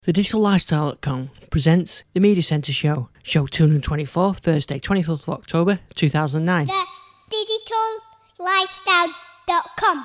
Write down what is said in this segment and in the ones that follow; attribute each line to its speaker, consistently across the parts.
Speaker 1: TheDigitalLifestyle.com presents the Media Centre Show, show 224, Thursday, 24th of October, 2009.
Speaker 2: TheDigitalLifestyle.com.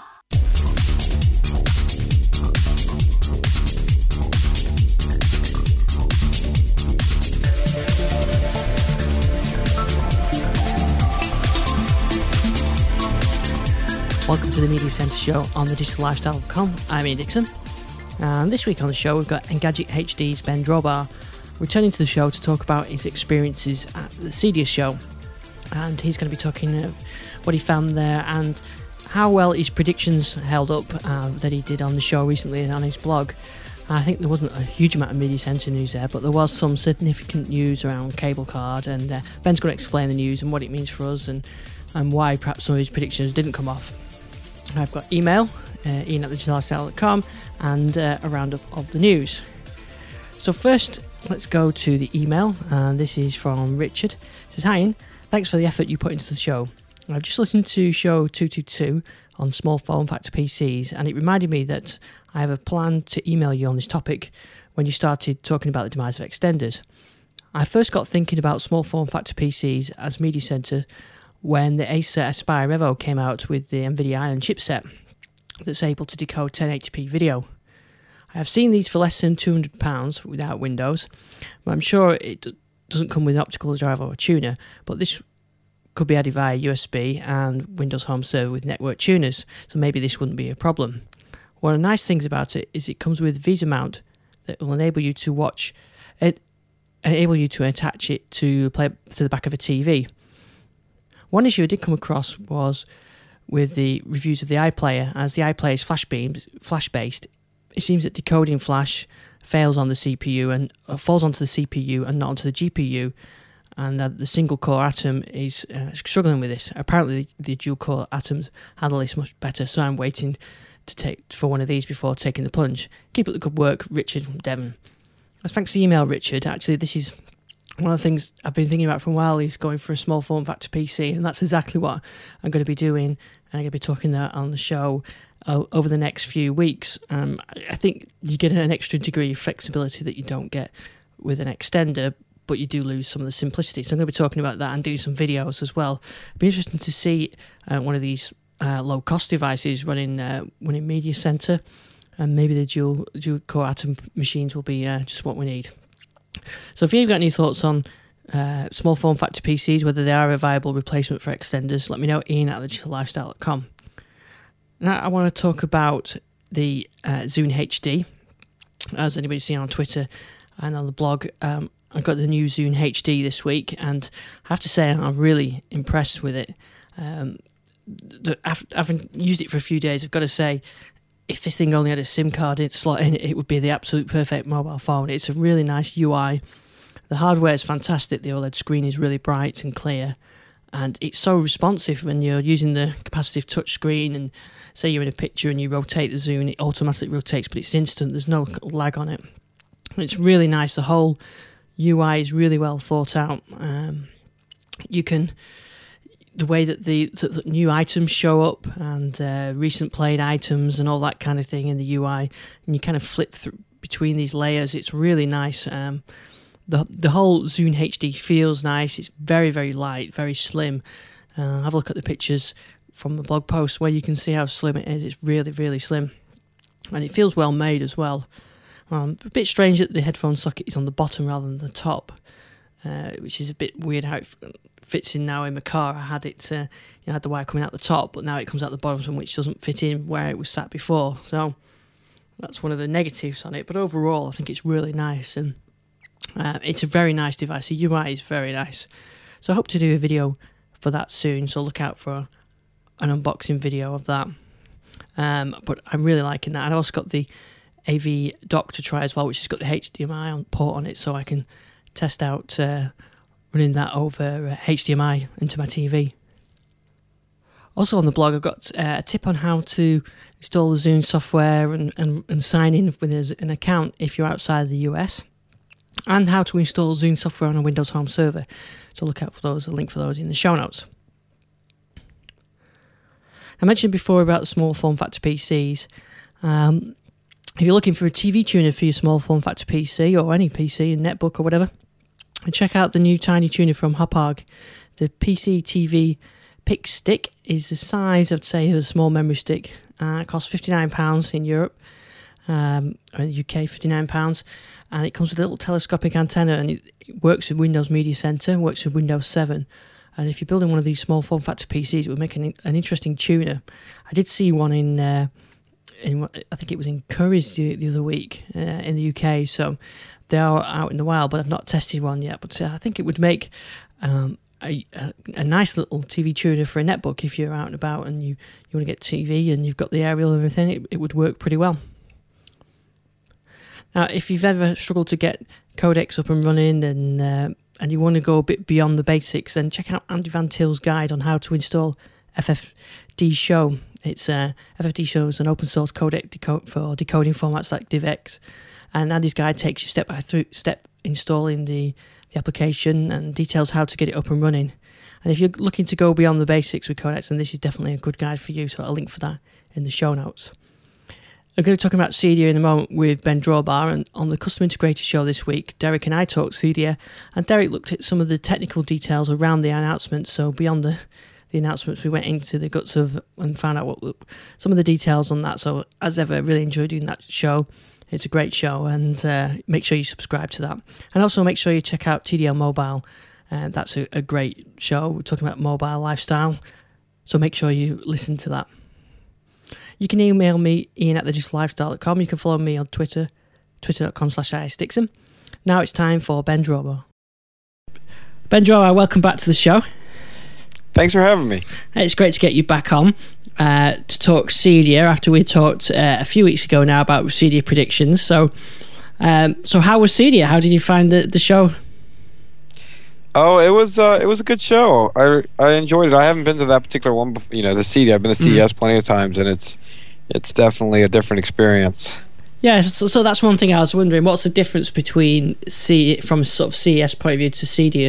Speaker 1: Welcome to the Media Centre Show on TheDigitalLifestyle.com. I'm Ian Dixon. And this week on the show, we've got Engadget HD's Ben Drobar returning to the show to talk about his experiences at the CEDIA show. And he's going to be talking what he found there and how well his predictions held up that he did on the show recently and on his blog. I think there wasn't a huge amount of Media Centre news there, but there was some significant news around cable card, and Ben's going to explain the news and what it means for us and why perhaps some of his predictions didn't come off. I've got email, Ian at thedigitalstyle.com, and a roundup of the news. So first, let's go to the email, and this is from Richard. It says, "Hi Ian, thanks for the effort you put into the show. I've just listened to show 222 on small form factor PCs, and it reminded me that I have a plan to email you on this topic when you started talking about the demise of extenders. I first got thinking about small form factor PCs as Media Centre when the Acer Aspire Evo came out with the NVIDIA Ion chipset that's able to decode 1080p video. I have seen these for less than £200 without Windows, but I'm sure it doesn't come with an optical driver or tuner, but this could be added via USB and Windows Home Server with network tuners, so maybe this wouldn't be a problem. One of the nice things about it is it comes with a VESA mount that will enable you to watch it, enable you to attach it to play to the back of a TV. One issue I did come across was with the reviews of the iPlayer. As the iPlayer is flash-based, it seems that decoding flash fails on the CPU and falls onto the CPU and not onto the GPU, and the single-core Atom is struggling with this. Apparently, the dual-core Atoms handle this much better, so I'm waiting to take for one of these before taking the plunge. Keep up the good work, Richard from Devon." Thanks for the email, Richard. Actually, this is one of the things I've been thinking about for a while is going for a small form factor PC, and that's exactly what I'm going to be doing, and I'm going to be talking that on the show over the next few weeks. I think you get an extra degree of flexibility that you don't get with an extender, but you do lose some of the simplicity. So I'm going to be talking about that and doing some videos as well. It'd be interesting to see one of these low-cost devices running Media Centre, and maybe the dual-core Atom machines will be just what we need. So if you've got any thoughts on small form factor PCs, whether they are a viable replacement for extenders, let me know, Ian at thedigitalLifestyle.com. Now I want to talk about the Zune HD. As anybody's seen on Twitter and on the blog, I got the new Zune HD this week, and I have to say I'm really impressed with it. Having used it for a few days, I've got to say, if this thing only had a SIM card slot in it, it would be the absolute perfect mobile phone. It's a really nice UI. The hardware is fantastic. The OLED screen is really bright and clear, and it's so responsive when you're using the capacitive touch screen, and say you're in a picture and you rotate the Zune, it automatically rotates, but it's instant. There's no lag on it. It's really nice. The whole UI is really well thought out. The way that the new items show up and recent played items and all that kind of thing in the UI, and you kind of flip through between these layers, it's really nice. The whole Zune HD feels nice. It's very, very light, very slim. Have a look at the pictures from the blog post where you can see how slim it is. It's really, really slim, and it feels well made as well. A bit strange that the headphone socket is on the bottom rather than the top, which is a bit weird how it fits in now in my car. I had it, I had the wire coming out the top, but now it comes out the bottom, which doesn't fit in where it was sat before. So that's one of the negatives on it. But overall, I think it's really nice, and it's a very nice device. The UI is very nice. So I hope to do a video for that soon. So look out for an unboxing video of that. But I'm really liking that. And I also got the AV dock to try as well, which has got the HDMI port on it, so I can test out running that over HDMI into my TV. Also on the blog, I've got a tip on how to install the Zune software and sign in with an account if you're outside the US, and how to install Zune software on a Windows Home Server. So look out for those, a link for those in the show notes. I mentioned before about the small form factor PCs. if you're looking for a TV tuner for your small form factor PC or any PC and netbook or whatever, check out the new tiny tuner from Hauppauge. The PC TV Pick Stick is the size, I'd say, of a small memory stick. It costs £59 in Europe, in the UK £59, and it comes with a little telescopic antenna, and it works with Windows Media Center, works with Windows 7. And if you're building one of these small form factor PCs, it would make an interesting tuner. I did see one in I think it was in Curry's the other week in the UK, so they are out in the wild, but I've not tested one yet. But I think it would make a nice little TV tuner for a netbook if you're out and about and you want to get TV and you've got the aerial and everything. It would work pretty well. Now, if you've ever struggled to get codecs up and running and you want to go a bit beyond the basics, then check out Andy Van Til's guide on how to install FFD Show. It's FFD Show is an open source codec for decoding formats like DivX, and Andy's guide takes you step by step installing the application and details how to get it up and running. And if you're looking to go beyond the basics with codecs, then this is definitely a good guide for you, so I'll link for that in the show notes. I'm going to talk about Cydia in a moment with Ben Drawbar, and on the Custom Integrator show this week, Derek and I talked Cydia, and Derek looked at some of the technical details around the announcement. So beyond the announcements, we went into the guts of and found out what some of the details on that. So as ever, really enjoyed doing that show. It's a great show, and make sure you subscribe to that. And also make sure you check out TDL Mobile. That's a great show. We're talking about mobile lifestyle, so make sure you listen to that. You can email me, ian@thedigital-lifestyle.com. You can follow me on Twitter, twitter.com/isdixon. Now it's time for Ben Drawbar. Ben Drawbar, welcome back to the show.
Speaker 2: Thanks for having me.
Speaker 1: It's great to get you back on to talk Cydia after we talked a few weeks ago now about Cydia predictions. So how was Cydia? How did you find the show?
Speaker 2: Oh, it was a good show. I enjoyed it. I haven't been to that particular one before, the Cydia. I've been to CES plenty of times, and it's definitely a different experience.
Speaker 1: Yeah, so that's one thing I was wondering. What's the difference between from sort of CES point of view to Cydia?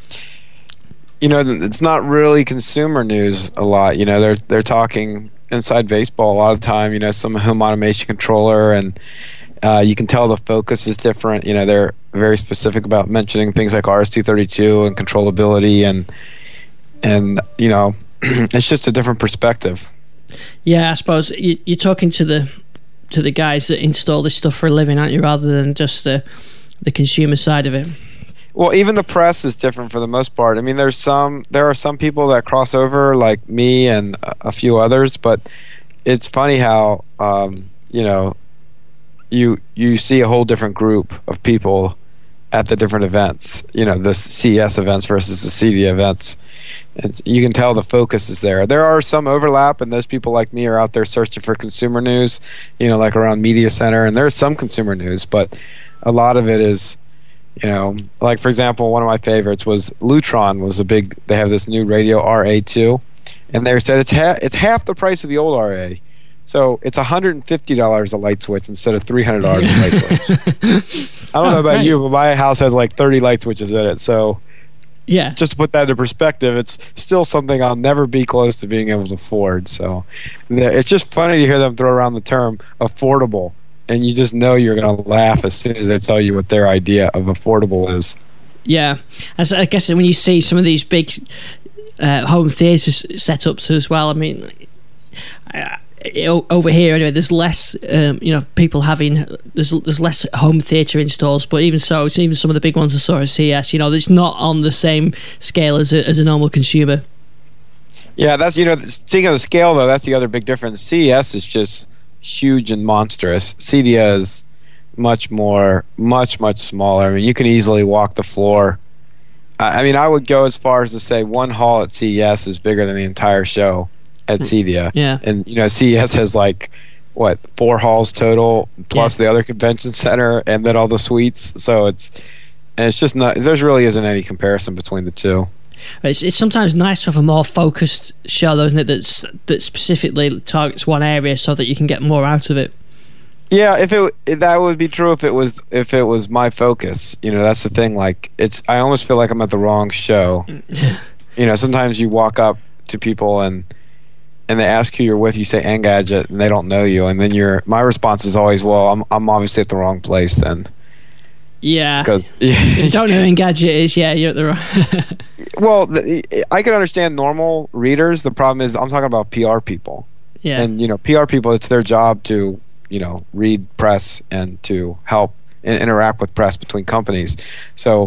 Speaker 2: It's not really consumer news a lot. They're talking inside baseball a lot of the time. Some home automation controller, and you can tell the focus is different. They're very specific about mentioning things like RS-232 and controllability, and it's just a different perspective.
Speaker 1: Yeah, I suppose you're talking to the guys that install this stuff for a living, aren't you, rather than just the consumer side of it.
Speaker 2: Well, even the press is different for the most part. I mean, there are some people that cross over, like me and a few others, but it's funny how you see a whole different group of people at the different events. The CES events versus the Cydia events. And you can tell the focus is there. There are some overlap, and those people like me are out there searching for consumer news, like around Media Center, and there's some consumer news, but a lot of it is, like, for example, one of my favorites was Lutron they have this new radio RA2, and they said it's half the price of the old RA. So it's $150 a light switch instead of $300 a light switch. I don't know about you, but my house has like 30 light switches in it. So yeah, just to put that into perspective, it's still something I'll never be close to being able to afford. So it's just funny to hear them throw around the term affordable, and you just know you're going to laugh as soon as they tell you what their idea of affordable is.
Speaker 1: Yeah, and I guess when you see some of these big home theatre setups as well, I mean, over here anyway, there's less people having there's less home theatre installs, but even so, it's even some of the big ones I saw at CES, it's not on the same scale as a normal consumer.
Speaker 2: Yeah, that's speaking of the scale though, that's the other big difference. CES is just huge and monstrous. Cydia is much smaller. I mean, you can easily walk the floor. I mean, I would go as far as to say one hall at CES is bigger than the entire show at Cydia. Yeah. And CES has like 4 halls total plus the other convention center and then all the suites. So it's just not, there really isn't any comparison between the two.
Speaker 1: It's sometimes nice to have a more focused show, though, isn't it? That specifically targets one area so that you can get more out of it.
Speaker 2: Yeah, that would be true if it was my focus. That's the thing. Like, I almost feel like I'm at the wrong show. Sometimes you walk up to people and and they ask who you're with, you say Engadget, and they don't know you, and then my response is always, well, I'm obviously at the wrong place then.
Speaker 1: Yeah,
Speaker 2: because
Speaker 1: if you don't know who Engadget is, yeah, you're at the wrong.
Speaker 2: Well, I can understand normal readers. The problem is I'm talking about PR people.
Speaker 1: Yeah,
Speaker 2: and PR people, it's their job to read press and to help interact with press between companies. So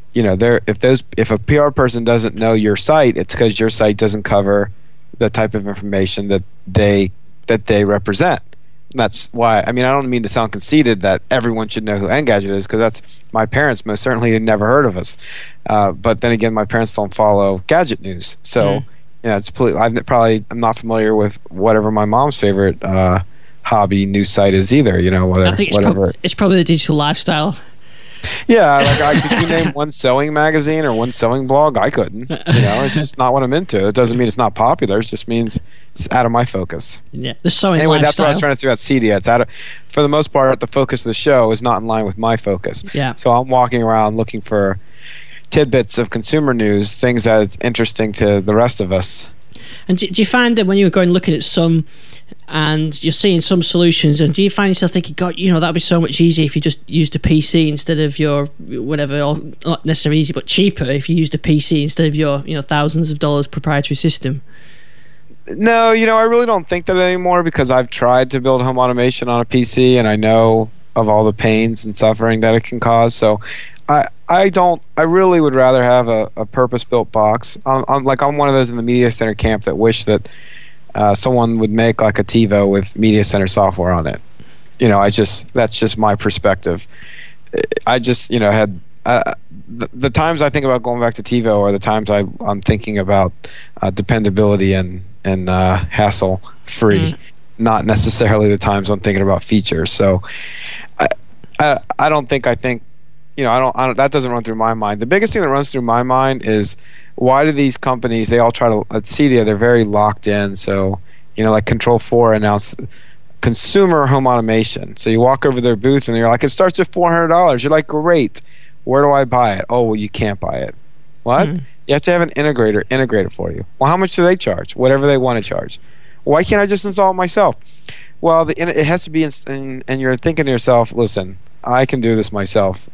Speaker 2: if a PR person doesn't know your site, it's because your site doesn't cover the type of information that they represent. And that's why, I don't mean to sound conceited that everyone should know who Engadget is, because that's, my parents most certainly had never heard of us. But then again, my parents don't follow gadget news, so it's I'm not familiar with whatever my mom's favorite hobby news site is either.
Speaker 1: I think it's probably the Digital Lifestyle.
Speaker 2: Yeah, could you name one sewing magazine or one sewing blog? I couldn't. It's just not what I'm into. It doesn't mean it's not popular. It just means it's out of my focus.
Speaker 1: Yeah, the sewing
Speaker 2: anyway,
Speaker 1: lifestyle.
Speaker 2: That's what I was trying to say about Cedia. It's for the most part, the focus of the show is not in line with my focus.
Speaker 1: Yeah.
Speaker 2: So I'm walking around looking for tidbits of consumer news, things that's interesting to the rest of us.
Speaker 1: And do you find that when you're going looking at some, and you're seeing some solutions, and do you find yourself thinking, God, that'd be so much easier if you just used a PC instead of your whatever, or not necessarily easy, but cheaper if you used a PC instead of your thousands of dollars proprietary system?
Speaker 2: No, I really don't think that anymore, because I've tried to build home automation on a PC, and I know of all the pains and suffering that it can cause. So I really would rather have a purpose-built box. I'm one of those in the Media Center camp that wish that someone would make like a TiVo with Media Center software on it. That's just my perspective. I just had the times I think about going back to TiVo are the times I'm thinking about dependability and hassle free, not necessarily the times I'm thinking about features. So I don't think that doesn't run through my mind. The biggest thing that runs through my mind is, why do these companies, they all try to, at Cedia, they're very locked in. So, like Control4 announced consumer home automation. So you walk over their booth and you're like, it starts at $400. You're like, great. Where do I buy it? Oh, well, you can't buy it. What? You have to have an integrator integrate it for you. Well, how much do they charge? Whatever they want to charge. Why can't I just install it myself? Well, it has to be, and you're thinking to yourself, listen, I can do this myself,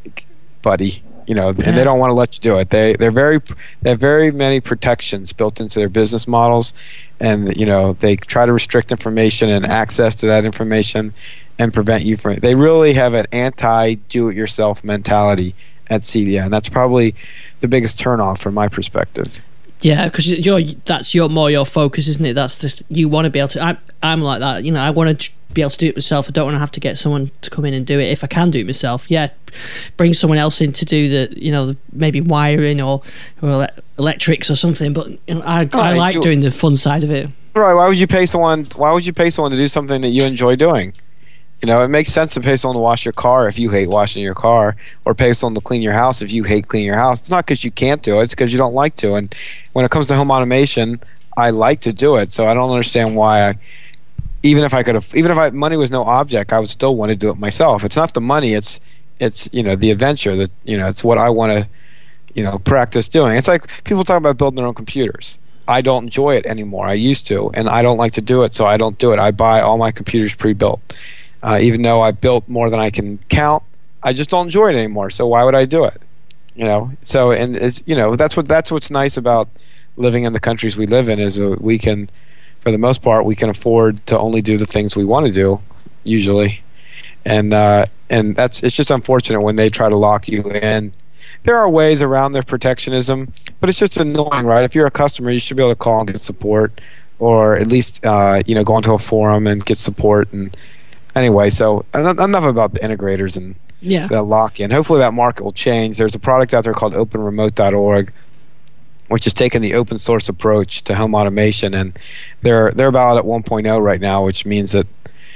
Speaker 2: buddy. And they don't want to let you do it. They have very many protections built into their business models, and they try to restrict information and access to that information and prevent you from. They really have an anti-do-it-yourself mentality at Cedia, and that's probably the biggest turnoff from my perspective.
Speaker 1: Yeah, because that's more your focus, isn't it? That's just, you want to be able to. I'm like that. I want to be able to do it myself. I don't want to have to get someone to come in and do it. If I can do it myself, bring someone else in to do the maybe wiring or electrics or something. But I like doing the fun side of it.
Speaker 2: Right? Why would you pay someone to do something that you enjoy doing? It makes sense to pay someone to wash your car if you hate washing your car, or pay someone to clean your house if you hate cleaning your house. It's not because you can't do it; it's because you don't like to. And when it comes to home automation, I like to do it, so I don't understand why. Even if money was no object, I would still want to do it myself. It's not the money; it's the adventure. That it's what I want to practice doing. It's like people talk about building their own computers. I don't enjoy it anymore. I used to, and I don't like to do it, so I don't do it. I buy all my computers pre-built. Even though I built more than I can count, I just don't enjoy it anymore. So why would I do it? So, and it's, that's what's nice about living in the countries we live in, is we can, for the most part, we can afford to only do the things we want to do, usually. And it's just unfortunate when they try to lock you in. There are ways around their protectionism, but it's just annoying, right? If you're a customer, you should be able to call and get support, or at least go onto a forum and get support. And anyway, so enough about the integrators and the lock-in. Hopefully that market will change. There's a product out there called OpenRemote.org, which is taking the open source approach to home automation, and they're about at 1.0 right now, which means that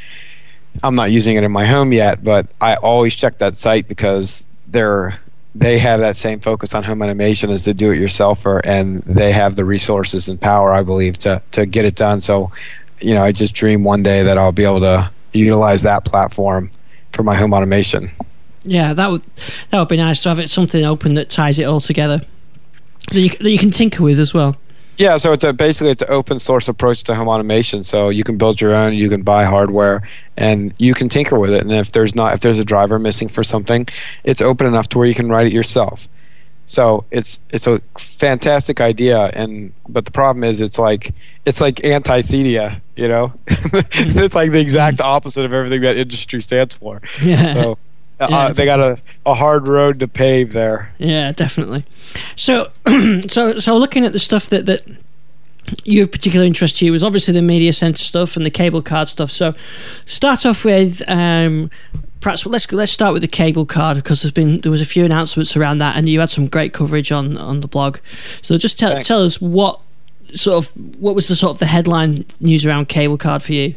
Speaker 2: I'm not using it in my home yet, but I always check that site because they have that same focus on home automation as the do-it-yourselfer, and they have the resources and power, I believe, to get it done. So, I just dream one day that I'll be able to utilize that platform for my home automation.
Speaker 1: Yeah, that would be nice to have it something open that ties it all together, that you can tinker with as well.
Speaker 2: Yeah, so basically it's an open source approach to home automation. So you can build your own, you can buy hardware, and you can tinker with it. And if there's a driver missing for something, it's open enough to where you can write it yourself. So it's a fantastic idea, but the problem is it's like anti-CEDIA, you know. It's like the exact opposite of everything that industry stands for.
Speaker 1: Yeah.
Speaker 2: So they got a hard road to pave there.
Speaker 1: Yeah, definitely. So so looking at the stuff that you have particular interest to you was obviously the media center stuff and the cable card stuff. So start off with perhaps let's start with the cable card, because there was a few announcements around that, and you had some great coverage on the blog. So just tell us what was the headline news around cable card for you.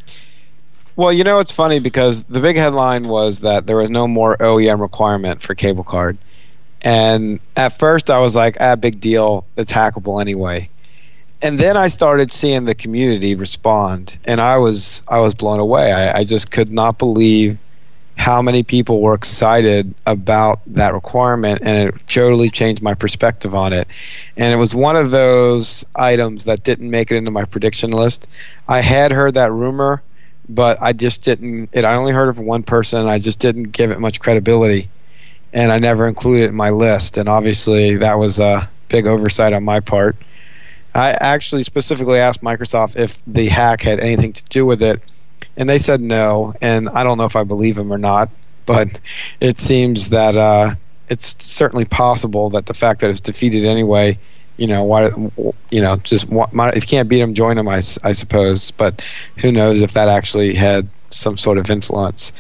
Speaker 2: Well, you know, it's funny because the big headline was that there was no more OEM requirement for cable card. And at first I was like, big deal, it's hackable anyway. And then I started seeing the community respond, and I was blown away. I just could not believe how many people were excited about that requirement, and it totally changed my perspective on it. And it was one of those items that didn't make it into my prediction list. I had heard that rumor, but I just didn't. I only heard it from one person, and I just didn't give it much credibility, and I never included it in my list. And obviously, that was a big oversight on my part. I actually specifically asked Microsoft if the hack had anything to do with it, and they said no. And I don't know if I believe them or not, but it seems that it's certainly possible that the fact that it's defeated anyway. You know, why? You know, if you can't beat them, join them. I suppose, but who knows if that actually had some sort of influence.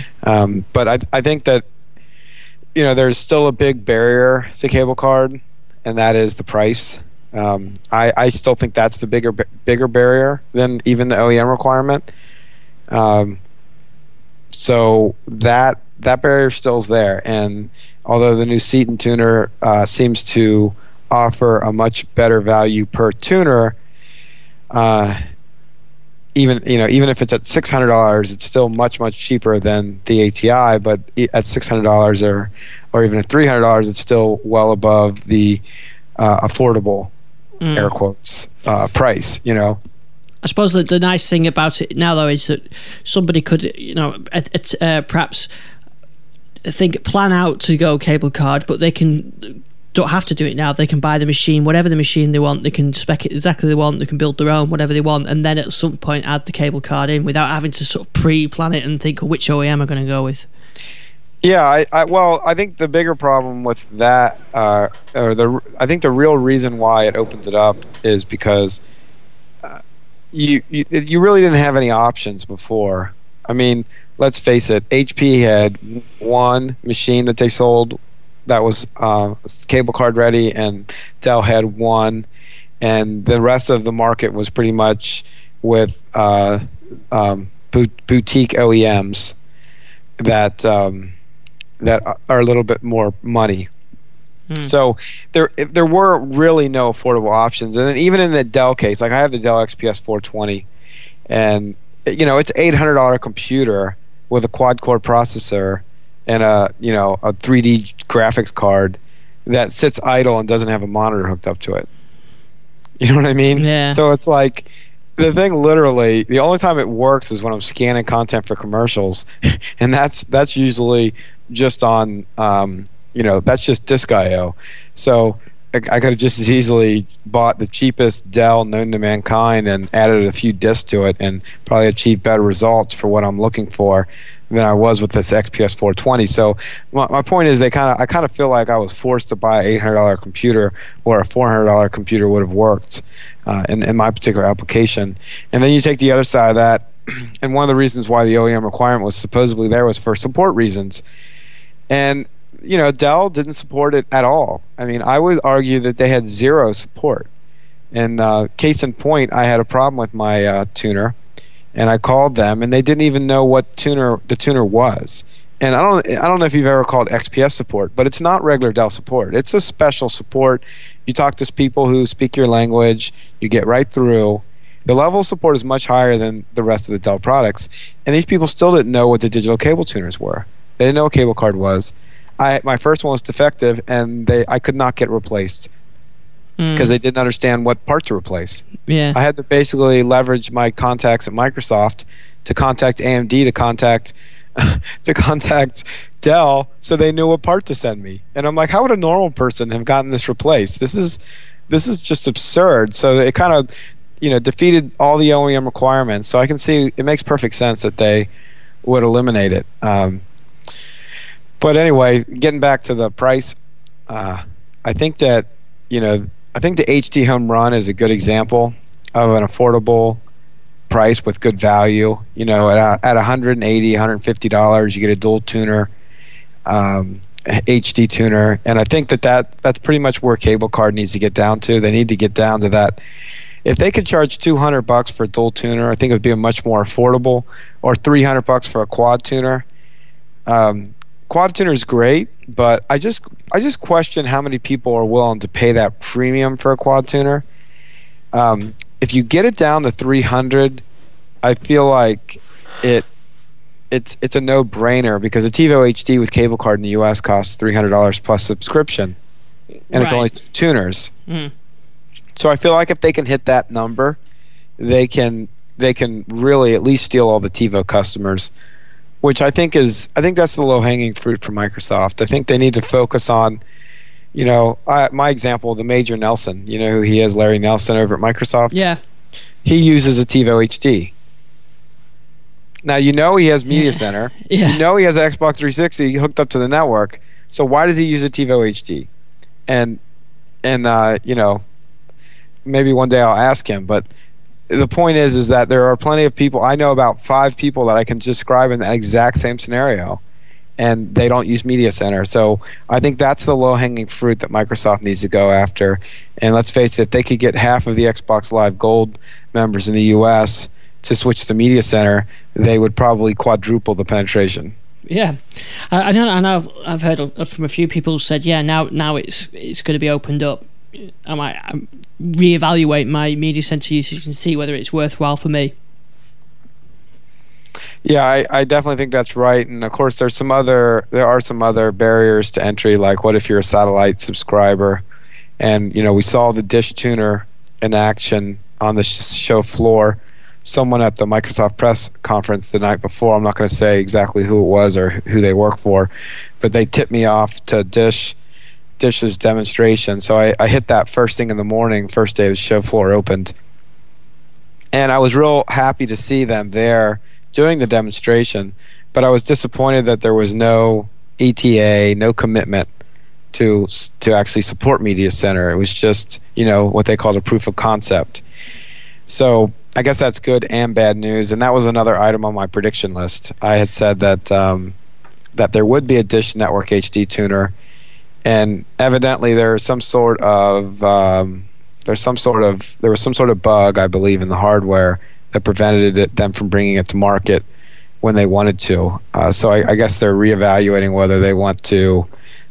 Speaker 2: But I think that, you know, there's still a big barrier to cable card, and that is the price. I still think that's the bigger barrier than even the OEM requirement. So that barrier still is there, and although the new Ceton tuner seems to offer a much better value per tuner, even if it's at $600, it's still much cheaper than the ATI. But at $600 or even at $300, it's still well above the affordable air quotes price. You know.
Speaker 1: I suppose that the nice thing about it now, though, is that somebody could, perhaps plan out to go cable card, but they don't have to do it now. They can buy the machine, whatever the machine they want. They can spec it exactly they want. They can build their own, whatever they want, and then at some point add the cable card in without having to sort of pre-plan it and think which OEM I'm going to go with.
Speaker 2: Yeah, I think the bigger problem with that, I think the real reason why it opens it up is because you really didn't have any options before. I mean, let's face it, HP had one machine that they sold that was cable card ready, and Dell had one, and the rest of the market was pretty much with boutique OEMs that are a little bit more money. So there were really no affordable options. And then even in the Dell case, like I have the Dell XPS 420, and you know, it's $800 computer with a quad-core processor and a 3D graphics card that sits idle and doesn't have a monitor hooked up to it. You know what I mean?
Speaker 1: Yeah.
Speaker 2: So it's like the thing literally, the only time it works is when I'm scanning content for commercials, and that's usually just on that's just disk I/O. So I could have just as easily bought the cheapest Dell known to mankind and added a few disks to it and probably achieved better results for what I'm looking for than I was with this XPS 420. So my point is, I kind of feel like I was forced to buy an $800 computer where a $400 computer would have worked in my particular application. And then you take the other side of that, and one of the reasons why the OEM requirement was supposedly there was for support reasons. And you know, Dell didn't support it at all. I mean, I would argue that they had zero support. And case in point, I had a problem with my tuner, and I called them, and they didn't even know what the tuner was. And I don't know if you've ever called XPS support, but it's not regular Dell support. It's a special support. You talk to people who speak your language, you get right through. The level of support is much higher than the rest of the Dell products, and these people still didn't know what the digital cable tuners were. They didn't know what cable card was. My first one was defective, and I could not get replaced. because they didn't understand what part to replace.
Speaker 1: Yeah.
Speaker 2: I had to basically leverage my contacts at Microsoft to contact AMD, to contact Dell, so they knew what part to send me. And I'm like, how would a normal person have gotten this replaced? This is just absurd. So it kind of, defeated all the OEM requirements. So I can see it makes perfect sense that they would eliminate it. But anyway, getting back to the price, I think that I think the HD Home Run is a good example of an affordable price with good value. At $180, $150, you get a dual tuner, HD tuner, and I think that's pretty much where cable card needs to get down to. They need to get down to that. If they could charge $200 for a dual tuner, I think it would be a much more affordable, or $300 for a quad tuner. Quad tuner is great, but I just question how many people are willing to pay that premium for a quad tuner. If you get it down to $300, I feel like it's a no-brainer, because a TiVo HD with cable card in the U.S. costs $300 plus subscription, and it's only 2 tuners. So I feel like if they can hit that number, they can really at least steal all the TiVo customers, which I think that's the low-hanging fruit for Microsoft. I think they need to focus on, my example, the Major Nelson. You know who he is, Larry Nelson over at Microsoft?
Speaker 1: Yeah.
Speaker 2: He uses a TiVo HD. Now, he has Media Center.
Speaker 1: Yeah.
Speaker 2: He has an Xbox 360 hooked up to the network. So why does he use a TiVo HD? And maybe one day I'll ask him. But the point is that there are plenty of people. I know about 5 people that I can describe in that exact same scenario, and they don't use Media Center. So I think that's the low-hanging fruit that Microsoft needs to go after. And let's face it, if they could get half of the Xbox Live Gold members in the U.S. to switch to Media Center, they would probably quadruple the penetration.
Speaker 1: Yeah, I know. I've heard from a few people who said, now it's going to be opened up. I might reevaluate my Media Center usage and see whether it's worthwhile for me. Yeah,
Speaker 2: I definitely think that's right. And of course, there are some other barriers to entry. Like, what if you're a satellite subscriber? And we saw the Dish tuner in action on the show floor. Someone at the Microsoft press conference the night before, I'm not going to say exactly who it was or who they work for, but they tipped me off to Dish's demonstration. So I hit that first thing in the morning, first day the show floor opened. And I was real happy to see them there doing the demonstration, but I was disappointed that there was no ETA, no commitment to actually support Media Center. It was just, what they called a proof of concept. So I guess that's good and bad news, and that was another item on my prediction list. I had said that that there would be a Dish Network HD tuner, and evidently there was some sort of bug, I believe, in the hardware that prevented them from bringing it to market when they wanted to. So I guess they're reevaluating whether they want to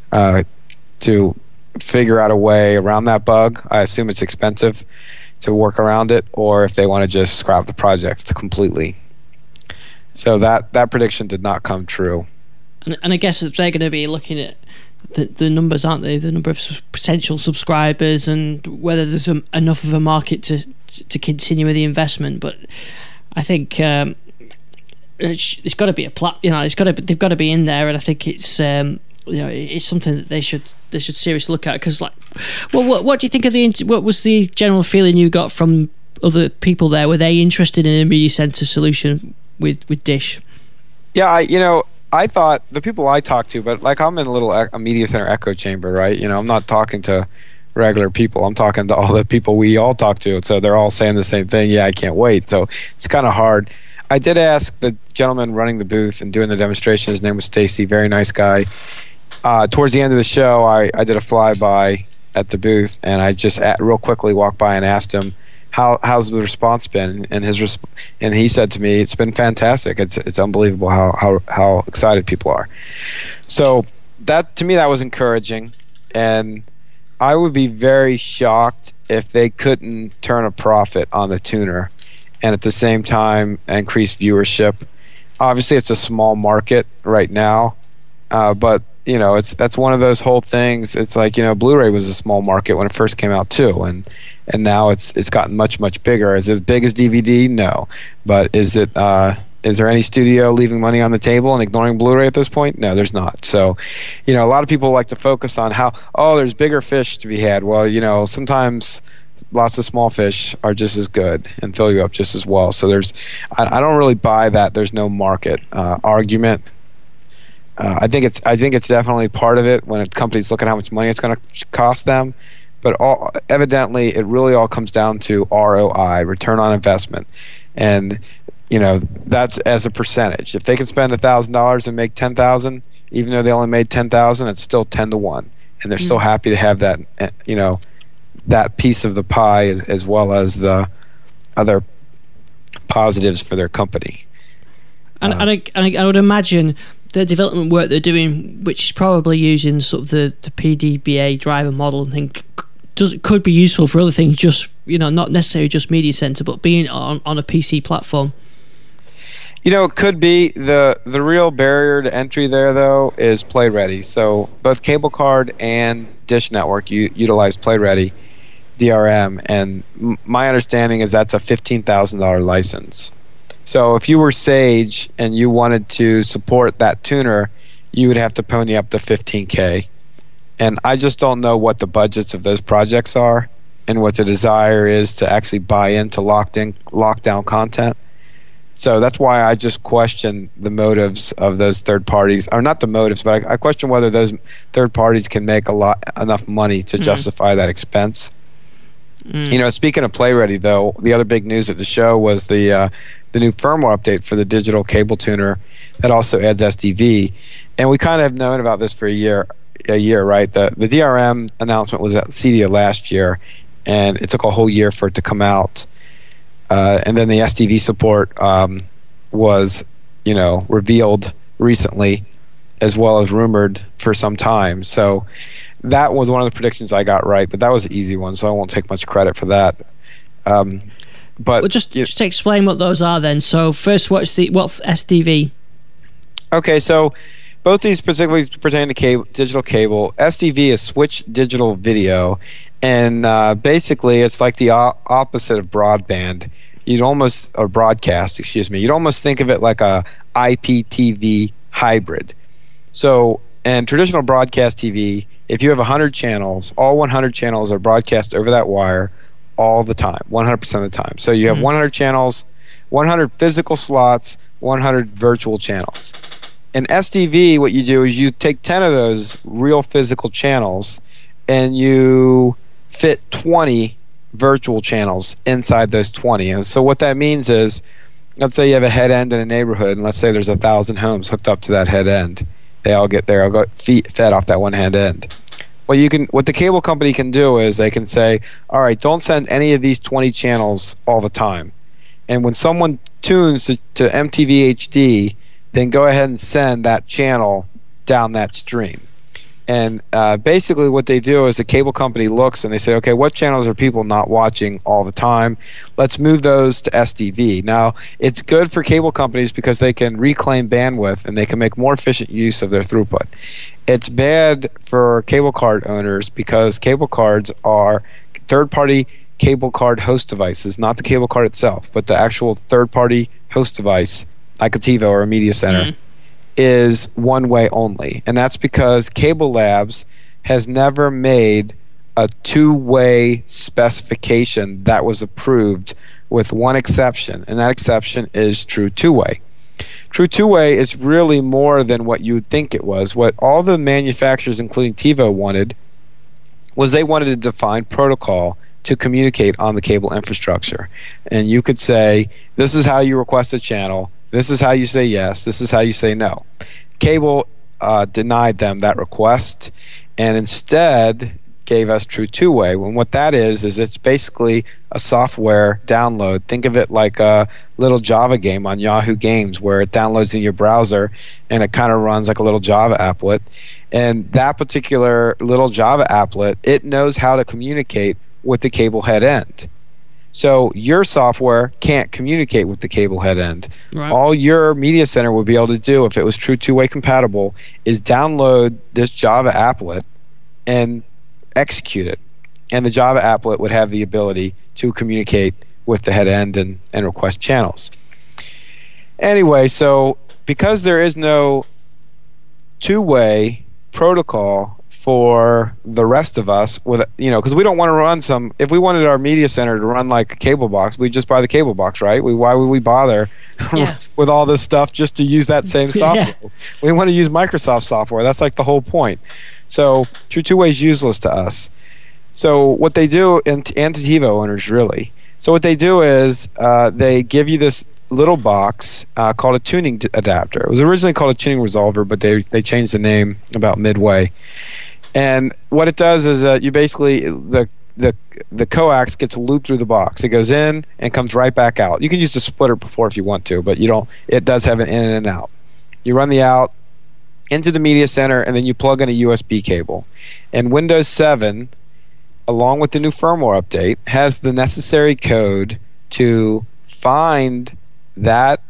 Speaker 2: figure out a way around that bug. I assume it's expensive to work around it, or if they want to just scrap the project completely. So that prediction did not come true.
Speaker 1: And I guess they're going to be looking at the numbers, aren't they? The number of potential subscribers and whether there's enough of a market to continue with the investment. But I think it's got to be they've got to be in there, and I think it's it's something that they should seriously look at. Because what do you think of what was the general feeling you got from other people there? Were they interested in a Media Center solution with Dish?
Speaker 2: Yeah, I thought the people I talked to, but I'm in a Media Center echo chamber, right? I'm not talking to regular people. I'm talking to all the people we all talk to. So they're all saying the same thing. Yeah, I can't wait. So it's kind of hard. I did ask the gentleman running the booth and doing the demonstration. His name was Stacy, very nice guy. Towards the end of the show, I did a flyby at the booth, and I just real quickly walked by and asked him, how's the response been? And and he said to me, it's been fantastic. It's unbelievable how excited people are. So that, to me, that was encouraging, and I would be very shocked if they couldn't turn a profit on the tuner and at the same time increase viewership. Obviously, it's a small market right now, but that's one of those whole things. It's like, Blu-ray was a small market when it first came out too, and now it's gotten much, much bigger. Is it as big as DVD? No, but is there any studio leaving money on the table and ignoring Blu-ray at this point? No, there's not. So, a lot of people like to focus on there's bigger fish to be had. Well, sometimes lots of small fish are just as good and fill you up just as well. So I don't really buy that there's no market argument. I think it's definitely part of it when a companies look at how much money it's going to cost them. But evidently, it really all comes down to ROI, return on investment, and that's as a percentage. If they can spend $1,000 and make 10,000, even though they only made 10,000, it's still 10 to 1, and they're still happy to have that that piece of the pie as well as the other positives for their company.
Speaker 1: And I would imagine the development work they're doing, which is probably using sort of the PDBA driver model and thing, could be useful for other things, just not necessarily just Media Center, but being on a PC platform.
Speaker 2: It could be. The real barrier to entry there, though, is Play Ready. So both Cable Card and Dish Network utilize Play Ready DRM, and my understanding is that's a $15,000 license. So if you were Sage and you wanted to support that tuner, you would have to pony up to $15K. And I just don't know what the budgets of those projects are and what the desire is to actually buy into lockdown content. So that's why I just question the motives of those third parties, or not the motives, but I question whether those third parties can make enough money to justify that expense. Speaking of Play Ready, though, the other big news at the show was the new firmware update for the digital cable tuner that also adds SDV. And we kind of have known about this for a year, right? The DRM announcement was at CEDIA last year, and it took a whole year for it to come out. And then the SDV support was, revealed recently, as well as rumored for some time. So that was one of the predictions I got right, but that was the easy one, so I won't take much credit for that. But
Speaker 1: just to explain what those are then. So first, what's SDV? Okay,
Speaker 2: so both these particularly pertain to digital cable. SDV is switch digital video, and basically it's like the opposite of broadband. Broadcast, excuse me. You'd almost think of it like a IPTV hybrid. So, in traditional broadcast TV, if you have 100 channels, all 100 channels are broadcast over that wire all the time, 100% of the time. So you have 100 channels, 100 physical slots, 100 virtual channels. In SDV, what you do is you take 10 of those real physical channels and you fit 20 virtual channels inside those 20. And so what that means is, let's say you have a head end in a neighborhood, and let's say there's 1,000 homes hooked up to that head end. They all get fed off that one head end. What the cable company can do is they can say, all right, don't send any of these 20 channels all the time. And when someone tunes to MTV HD, then go ahead and send that channel down that stream. And basically what they do is the cable company looks and they say, okay, what channels are people not watching all the time? Let's move those to SDV. Now, it's good for cable companies because they can reclaim bandwidth and they can make more efficient use of their throughput. It's bad for cable card owners because cable cards are third-party cable card host devices, not the cable card itself, but the actual third-party host device, like a TiVo or a Media Center. Is one way only, and that's because Cable Labs has never made a two-way specification that was approved, with one exception, and that exception is True Two-Way. True Two-Way is really more than what you'd think it was. What all the manufacturers, including TiVo, wanted was they wanted to define protocol to communicate on the cable infrastructure. And you could say, this is how you request a channel, this is how you say yes, this is how you say no. Cable denied them that request and instead gave us True Two-Way. And what that is it's basically a software download. Think of it like a little Java game on Yahoo Games where it downloads in your browser and it kind of runs like a little Java applet. And that particular little Java applet, it knows how to communicate with the cable head end. So your software can't communicate with the cable head end.
Speaker 1: Right.
Speaker 2: All your media center would be able to do, if it was true two-way compatible, is download this Java applet and execute it. And the Java applet would have the ability to communicate with the head end and request channels. Anyway, so because there is no two-way protocol for the rest of us, with because we don't want to run if we wanted our media center to run like a cable box, we'd just buy the cable box, right? Why would we bother with all this stuff just to use that same software? Yeah. We want to use Microsoft software. That's like the whole point. So True Two-Way is useless to us. So what they do, and to TiVo owners really, so what they do is they give you this little box called a tuning adapter. It was originally called a tuning resolver, but they changed the name about midway. And what it does is you basically, the coax gets looped through the box. It goes in and comes right back out. You can use the splitter before if you want to, but you don't. It does have an in and an out. You run the out into the media center, and then you plug in a USB cable. And Windows 7, along with the new firmware update, has the necessary code to find that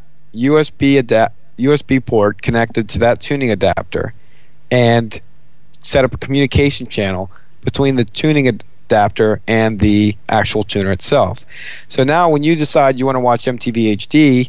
Speaker 2: USB port connected to that tuning adapter and set up a communication channel between the tuning adapter and the actual tuner itself. So now when you decide you want to watch MTV HD,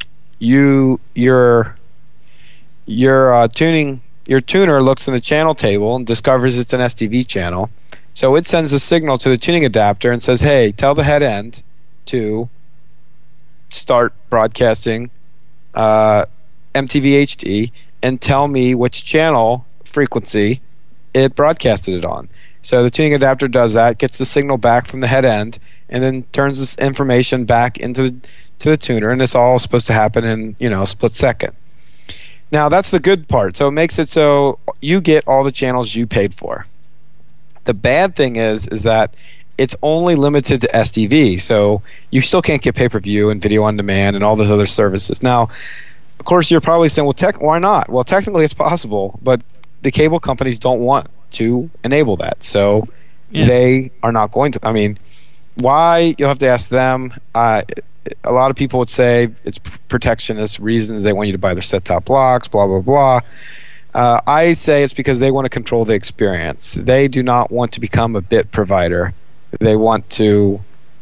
Speaker 2: your tuner looks in the channel table and discovers it's an STV channel. So it sends a signal to the tuning adapter and says, hey, tell the head end to start broadcasting MTV HD and tell me which channel frequency it broadcasted it on. So the tuning adapter does that, gets the signal back from the head end, and then turns this information back into the tuner, and it's all supposed to happen in a split second. Now that's the good part. So it makes it so you get all the channels you paid for. The bad thing is that it's only limited to SDV, so you still can't get pay-per-view and video on demand and all those other services. Now, of course, you're probably saying, well, why not? Well, technically it's possible, but the cable companies don't want to enable that, so they are not going to. I mean, why? You'll have to ask them. A lot of people would say it's protectionist reasons. They want you to buy their set-top blocks, blah, blah, blah. I say it's because they want to control the experience. They do not want to become a bit provider. They want you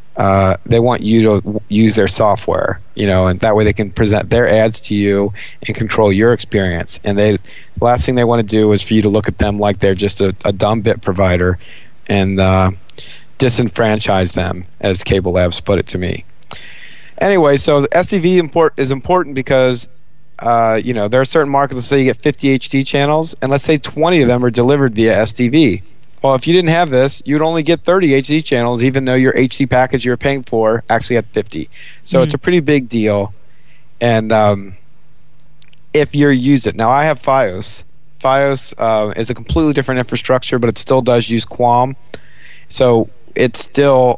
Speaker 2: to use their software, and that way they can present their ads to you and control your experience. And the last thing they want to do is for you to look at them like they're just a dumb bit provider and disenfranchise them, as Cable Labs put it to me. Anyway, so the SDV is important because there are certain markets. Let's say you get 50 HD channels, and let's say 20 of them are delivered via SDV. Well, if you didn't have this, you'd only get 30 HD channels, even though your HD package you're paying for actually had 50. So it's a pretty big deal. And if you use it. Now, I have Fios. Fios is a completely different infrastructure, but it still does use QAM. So it still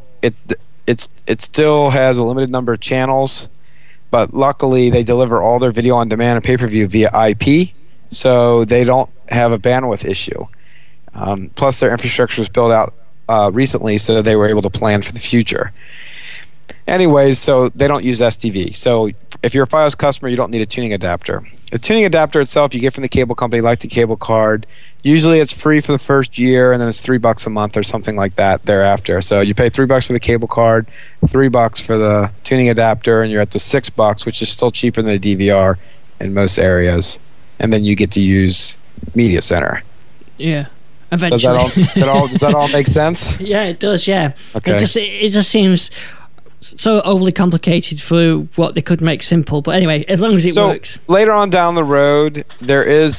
Speaker 2: has a limited number of channels, but luckily they deliver all their video on demand and pay-per-view via IP, so they don't have a bandwidth issue. Plus, their infrastructure was built out recently, so they were able to plan for the future. Anyways, so they don't use SDV. So if you're a Fios customer, you don't need a tuning adapter. The tuning adapter itself you get from the cable company, like the cable card. Usually it's free for the first year, and then it's $3 a month or something like that thereafter. So you pay $3 for the cable card, $3 for the tuning adapter, and you're at the $6, which is still cheaper than a DVR in most areas. And then you get to use Media Center.
Speaker 1: Yeah. Eventually.
Speaker 2: Does that all make sense?
Speaker 1: Yeah, it does. Yeah.
Speaker 2: Okay.
Speaker 1: It just seems so overly complicated for what they could make simple. But anyway, as long as it works.
Speaker 2: Later on down the road, there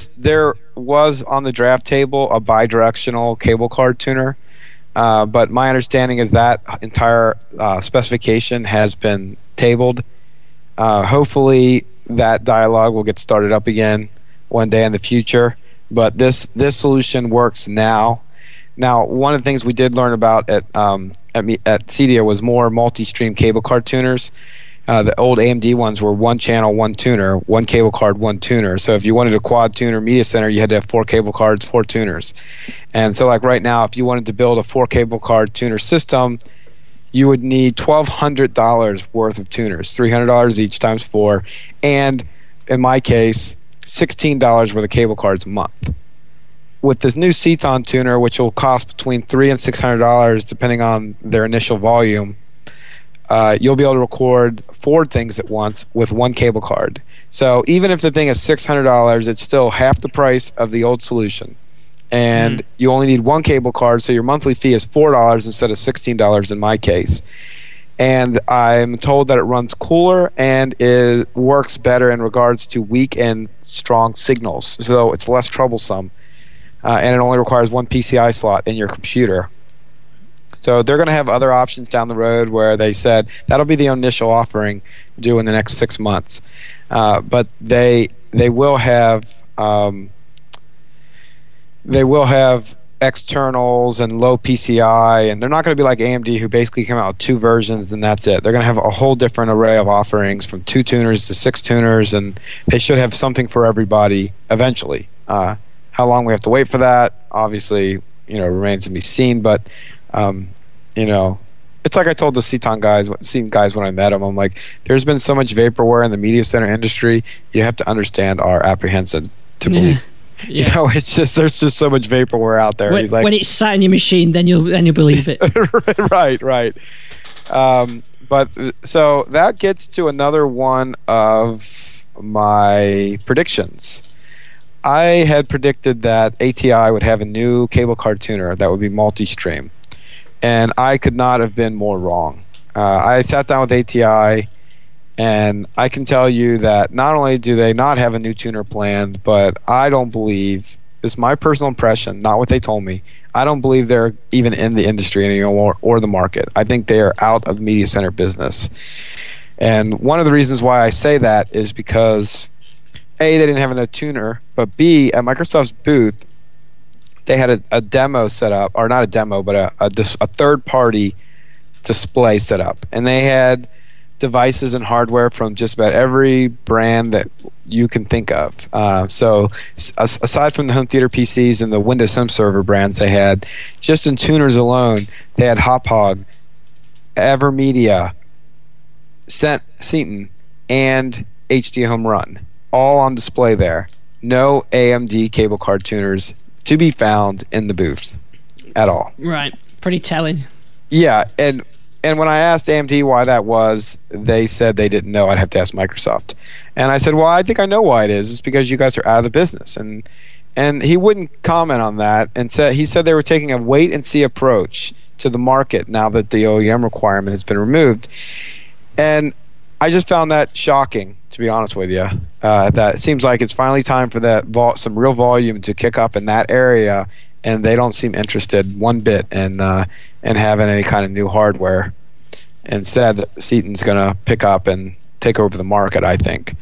Speaker 2: was on the draft table a bidirectional cable card tuner, but my understanding is that entire specification has been tabled. Hopefully, that dialogue will get started up again one day in the future. But this solution works now. Now, one of the things we did learn about at CEDIA was more multi-stream cable card tuners. The old AMD ones were one channel, one tuner, one cable card, one tuner. So if you wanted a quad tuner media center, you had to have 4 cable cards, 4 tuners. And so like right now, if you wanted to build a 4 cable card tuner system, you would need $1,200 worth of tuners, $300 each times 4, and in my case, $16 worth of cable cards a month. With this new Ceton tuner, which will cost between $300 and $600 depending on their initial volume, you'll be able to record 4 things at once with 1 cable card. So even if the thing is $600, it's still half the price of the old solution. And you only need 1 cable card, so your monthly fee is $4 instead of $16 in my case. And I'm told that it runs cooler and it works better in regards to weak and strong signals. So it's less troublesome. And it only requires 1 PCI slot in your computer. So they're going to have other options down the road where they said that'll be the initial offering due in the next 6 months. But they will have externals and low PCI, and they're not going to be like AMD, who basically came out with 2 versions and that's it. They're going to have a whole different array of offerings, from 2 tuners to 6 tuners, and they should have something for everybody eventually. How long we have to wait for that, obviously, remains to be seen. But it's like I told the Ceton guys when I met them. I'm like, there's been so much vaporware in the media center industry. You have to understand our apprehension to believe.
Speaker 1: Yeah.
Speaker 2: It's just, there's just so much vaporware out there.
Speaker 1: He's like, when it's sat in your machine, then you'll believe it.
Speaker 2: Right. But so that gets to another one of my predictions. I had predicted that ATI would have a new cable card tuner that would be multi-stream, and I could not have been more wrong. I sat down with ATI, and I can tell you that not only do they not have a new tuner planned, but I don't believe, this is my personal impression, not what they told me, I don't believe they're even in the industry anymore or the market. I think they are out of media center business. And one of the reasons why I say that is because A, they didn't have a tuner, but B, at Microsoft's booth, they had a demo set up, or not a demo, but a third-party display set up. And they had devices and hardware from just about every brand that you can think of. So aside from the home theater PCs and the Windows Home Server brands they had, just in tuners alone, they had Hauppauge, Evermedia, Ceton, and HD Home Run, all on display there. No AMD cable card tuners to be found in the booth at all.
Speaker 1: Right. Pretty telling.
Speaker 2: Yeah, and when I asked AMD why that was, they said they didn't know. I'd have to ask Microsoft. And I said, well, I think I know why it is. It's because you guys are out of the business. And he wouldn't comment on that, and he said they were taking a wait-and-see approach to the market now that the OEM requirement has been removed. And I just found that shocking, to be honest with you. That it seems like it's finally time for that some real volume to kick up in that area, and they don't seem interested one bit in having any kind of new hardware. Instead, Ceton's going to pick up and take over the market, I think.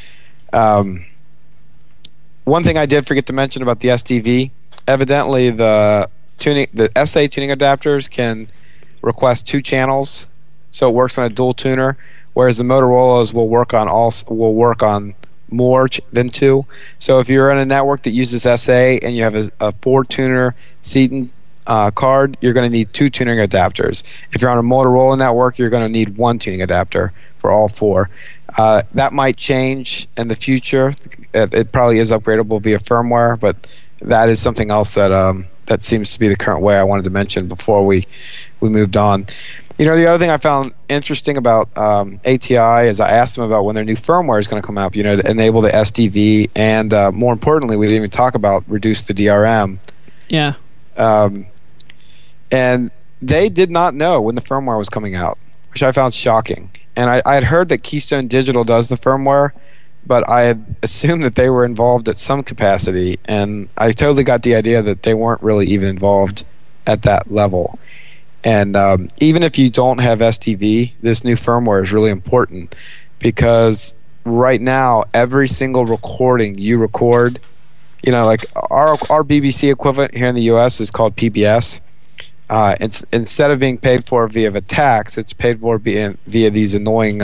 Speaker 2: One thing I did forget to mention about the SDV, evidently the SA tuning adapters can request 2 channels, so it works on a dual tuner, whereas the Motorola's will work on more than 2. So if you're in a network that uses SA and you have a 4-tuner Ceton card, you're going to need 2 tuning adapters. If you're on a Motorola network, you're going to need 1 tuning adapter for all 4. That might change in the future. It probably is upgradable via firmware, but that is something else that seems to be the current way I wanted to mention before we moved on. The other thing I found interesting about ATI is I asked them about when their new firmware is going to come out, to enable the SDV, and more importantly, we didn't even talk about reduce the DRM.
Speaker 1: Yeah.
Speaker 2: And they did not know when the firmware was coming out, which I found shocking. And I had heard that Keystone Digital does the firmware, but I had assumed that they were involved at some capacity, and I totally got the idea that they weren't really even involved at that level. And even if you don't have SDV, this new firmware is really important, because right now, every single recording you record, like our BBC equivalent here in the U.S. is called PBS. Instead of being paid for via a tax, it's paid for via these annoying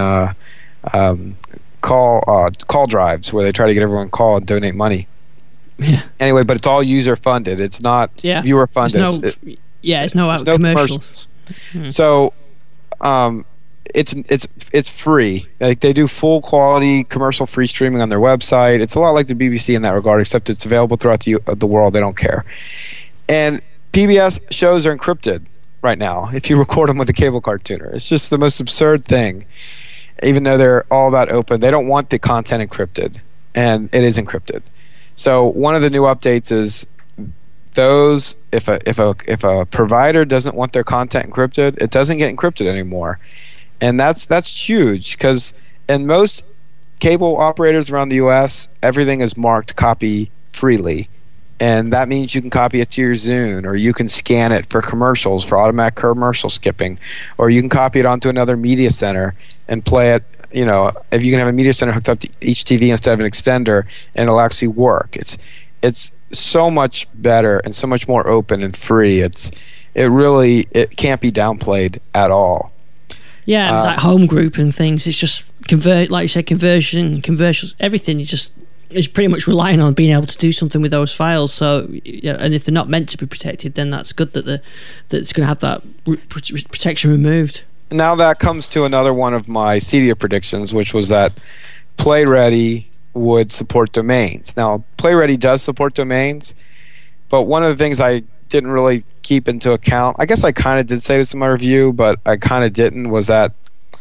Speaker 2: call drives where they try to get everyone to call and donate money.
Speaker 1: Yeah.
Speaker 2: Anyway, but it's all user funded. It's not viewer funded.
Speaker 1: There's no commercials.
Speaker 2: So it's free. Like, they do full quality commercial free streaming on their website. It's a lot like the BBC in that regard, except it's available throughout the world. They don't care. And PBS shows are encrypted right now if you record them with a cable card tuner. It's just the most absurd thing. Even though they're all about open, they don't want the content encrypted, and it is encrypted. So one of the new updates is those if a provider doesn't want their content encrypted, it doesn't get encrypted anymore. And that's huge, because in most cable operators around the U.S., everything is marked copy freely. And that means you can copy it to your Zune, or you can scan it for commercials, for automatic commercial skipping, or you can copy it onto another media center and play it. You know, if you can have a media center hooked up to each TV instead of an extender, and it'll actually work. It's so much better and so much more open and free. It can't be downplayed at all.
Speaker 1: Yeah, and like home group and things. It's just like you said, conversions, everything. It's pretty much relying on being able to do something with those files. So, yeah, and if they're not meant to be protected, then that's good that it's going to have that protection removed.
Speaker 2: Now that comes to another one of my Cydia predictions, which was that PlayReady would support domains. Now, PlayReady does support domains, but one of the things I didn't really keep into account, I guess I kind of did say this in my review, but I kind of didn't, was that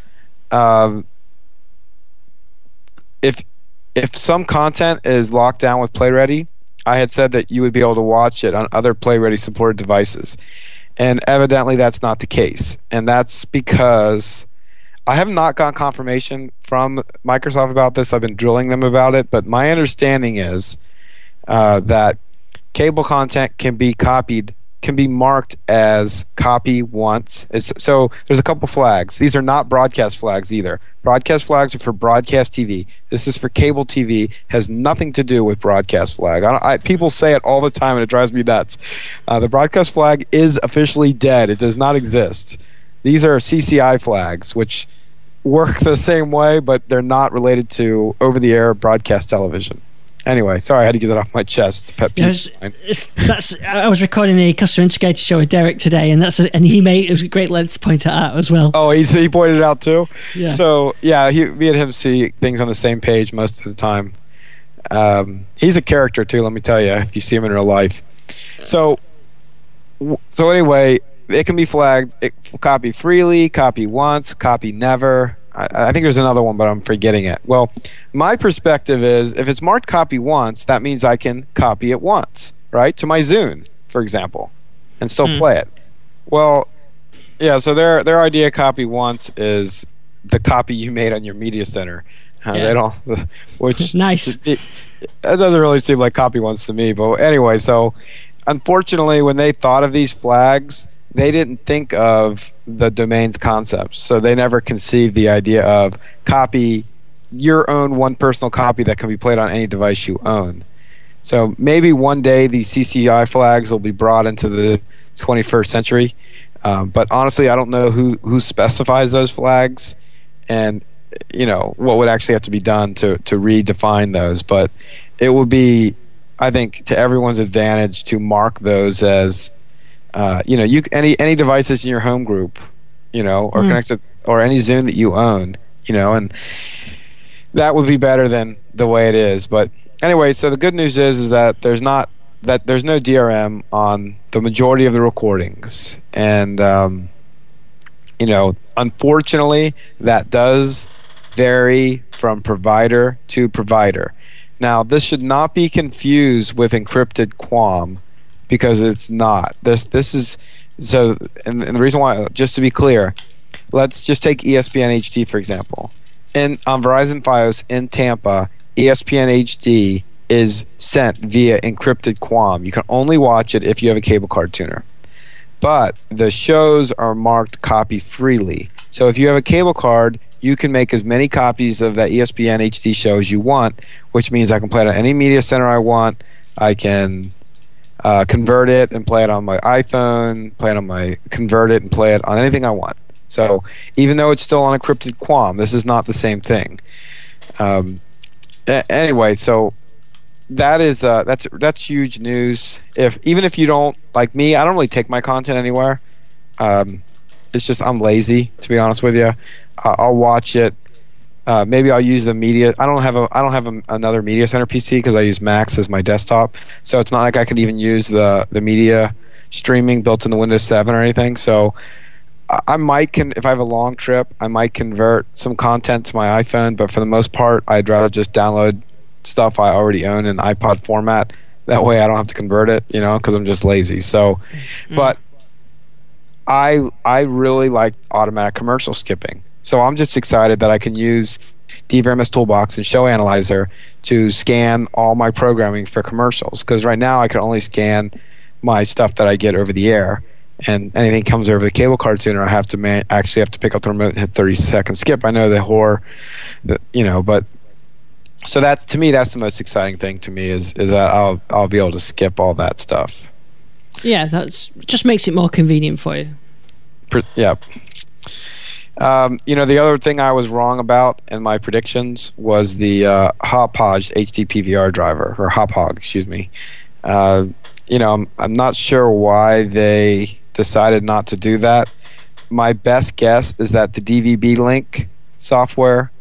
Speaker 2: if some content is locked down with PlayReady, I had said that you would be able to watch it on other PlayReady supported devices. And evidently that's not the case. And that's because I have not gotten confirmation from Microsoft about this. I've been drilling them about it. But my understanding is that cable content can be marked as copy once. So there's a couple flags. These are not broadcast flags either. Broadcast flags are for broadcast TV. This is for cable TV. Has nothing to do with broadcast flag. People say it all the time, and it drives me nuts. The broadcast flag is officially dead. It does not exist. These are CCI flags, which work the same way, but they're not related to over-the-air broadcast television. Anyway, sorry, I had to get that off my chest. Pet peeve.
Speaker 1: I was recording the Customer Integrated show with Derek today, and it was a great length to point it out as well.
Speaker 2: Oh, he pointed it out too?
Speaker 1: Yeah.
Speaker 2: So, yeah, me and him see things on the same page most of the time. He's a character too, let me tell you, if you see him in real life. So anyway, it can be flagged. Copy freely, copy once, copy never. I think there's another one, but I'm forgetting it. Well, my perspective is if it's marked copy once, that means I can copy it once, right? To my Zune, for example, and still play it. Well, yeah, so their idea of copy once is the copy you made on your media center. They don't, which
Speaker 1: nice.
Speaker 2: It doesn't really seem like copy once to me. But anyway, so unfortunately, when they thought of these flags, they didn't think of the domains concept. So they never conceived the idea of copy your own one personal copy that can be played on any device you own. So maybe one day these CCI flags will be brought into the 21st century. But honestly, I don't know who specifies those flags and what would actually have to be done to redefine those. But it would be, I think, to everyone's advantage to mark those as any devices in your home group, or connected, or any Zune that you own, and that would be better than the way it is. But anyway, so the good news is that there's no DRM on the majority of the recordings, and unfortunately, that does vary from provider to provider. Now, this should not be confused with encrypted QAM, because it's not. This is so, and the reason why, just to be clear, let's just take ESPN HD for example. On Verizon Fios in Tampa, ESPN HD is sent via encrypted QAM. You can only watch it if you have a cable card tuner. But the shows are marked copy freely. So if you have a cable card, you can make as many copies of that ESPN HD show as you want, which means I can play it on any media center I want. I can convert it and play it on my iPhone, convert it and play it on anything I want. So even though it's still on encrypted QAM, this is not the same thing. Anyway, so that's huge news. Even if you don't, like me, I don't really take my content anywhere. It's just I'm lazy, to be honest with you. I'll watch it. Maybe I'll use the media. I don't have another media center PC because I use Macs as my desktop. So it's not like I could even use the media streaming built into Windows 7 or anything. So I might if I have a long trip, I might convert some content to my iPhone. But for the most part, I'd rather just download stuff I already own in iPod format. That way I don't have to convert it, because I'm just lazy. So, but I really like automatic commercial skipping. So I'm just excited that I can use DVRMS Toolbox and Show Analyzer to scan all my programming for commercials. Because right now I can only scan my stuff that I get over the air, and anything comes over the cable card tuner, I have to actually have to pick up the remote and hit 30-second skip. I know the horror, but so that's, to me, that's the most exciting thing to me is that I'll be able to skip all that stuff.
Speaker 1: Yeah, that's just makes it more convenient for you.
Speaker 2: Yeah. The other thing I was wrong about in my predictions was the Hauppauge HD PVR driver, or Hauppauge, excuse me. I'm not sure why they decided not to do that. My best guess is that the DVB Link software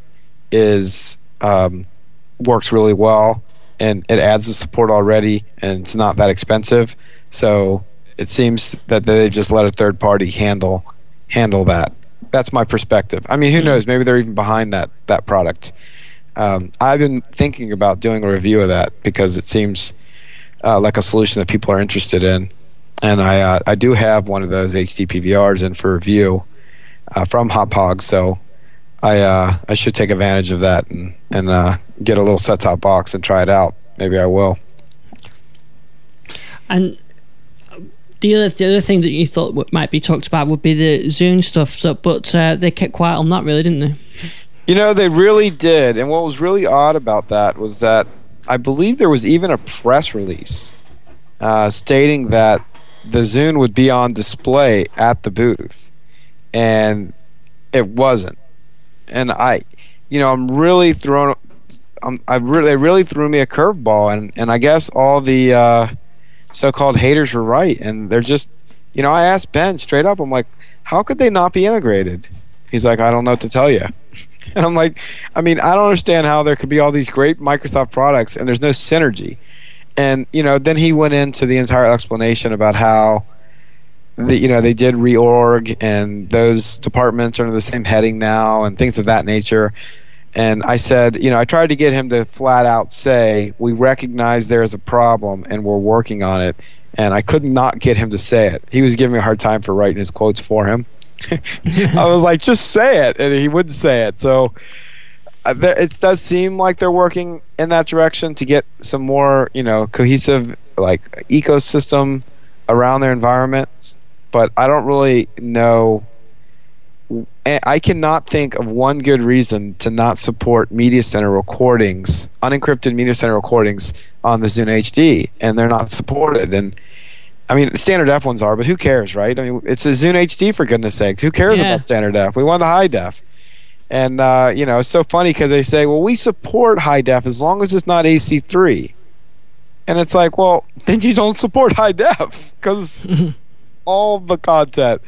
Speaker 2: works really well, and it adds the support already, and it's not that expensive. So it seems that they just let a third party handle that. That's my perspective. I mean, who knows? Maybe they're even behind that product. I've been thinking about doing a review of that because it seems like a solution that people are interested in. And I do have one of those HD PVRs in for review from Hauppauge, so I should take advantage of that and get a little set-top box and try it out. Maybe I will. And
Speaker 1: the other thing that you thought might be talked about would be the Zune stuff, but they kept quiet on that, really, didn't they?
Speaker 2: They really did. And what was really odd about that was that I believe there was even a press release stating that the Zune would be on display at the booth, and it wasn't. And I'm really thrown. They really threw me a curveball, and I guess all the so-called haters were right, and they're just, I asked Ben straight up, I'm like, how could they not be integrated? He's like, I don't know what to tell you. And I'm like, I don't understand how there could be all these great Microsoft products and there's no synergy. And then he went into the entire explanation about how they did reorg, and those departments are under the same heading now and things of that nature. And I said, I tried to get him to flat out say, we recognize there is a problem and we're working on it. And I could not get him to say it. He was giving me a hard time for writing his quotes for him. I was like, just say it. And he wouldn't say it. So it does seem like they're working in that direction to get some more, cohesive ecosystem around their environment. But I don't really know. I cannot think of one good reason to not support Media Center recordings, unencrypted Media Center recordings on the Zune HD, and they're not supported. And standard F ones are, but who cares, right? It's a Zune HD, for goodness sake. Who cares about standard F? We want the high def. And it's so funny because they say, well, we support high def as long as it's not AC3. And it's like, well, then you don't support high def because all the content.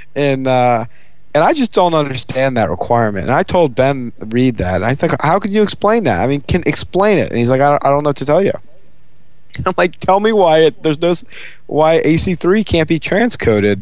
Speaker 2: And I just don't understand that requirement. And I told Ben Reed that. And I was like, how can you explain that? Can explain it. And he's like, I don't know what to tell you. And I'm like, tell me why why AC3 can't be transcoded,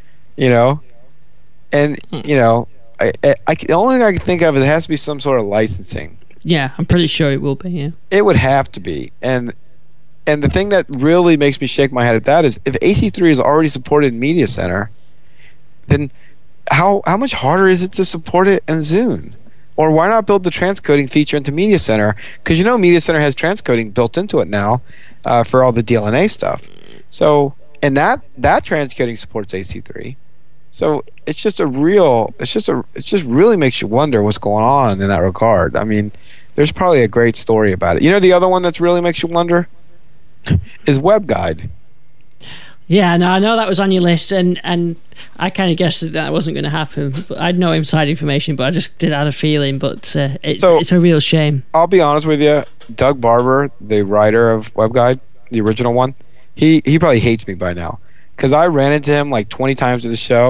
Speaker 2: And, the only thing I can think of is it has to be some sort of licensing.
Speaker 1: Yeah, I'm pretty sure it will be, yeah.
Speaker 2: It would have to be. And the thing that really makes me shake my head at that is if AC3 is already supported in Media Center, then how much harder is it to support it in Zune? Or why not build the transcoding feature into Media Center? Because Media Center has transcoding built into it now for all the DLNA stuff. So, and that transcoding supports AC3. So it just really makes you wonder what's going on in that regard. There's probably a great story about it. The other one that really makes you wonder is WebGuide.
Speaker 1: Yeah, no, I know that was on your list, and I kind of guessed that wasn't going to happen. But I had no inside information, but I just did have a feeling. But it's a real shame.
Speaker 2: I'll be honest with you. Doug Barber, the writer of WebGuide, the original one, he probably hates me by now because I ran into him like 20 times at the show,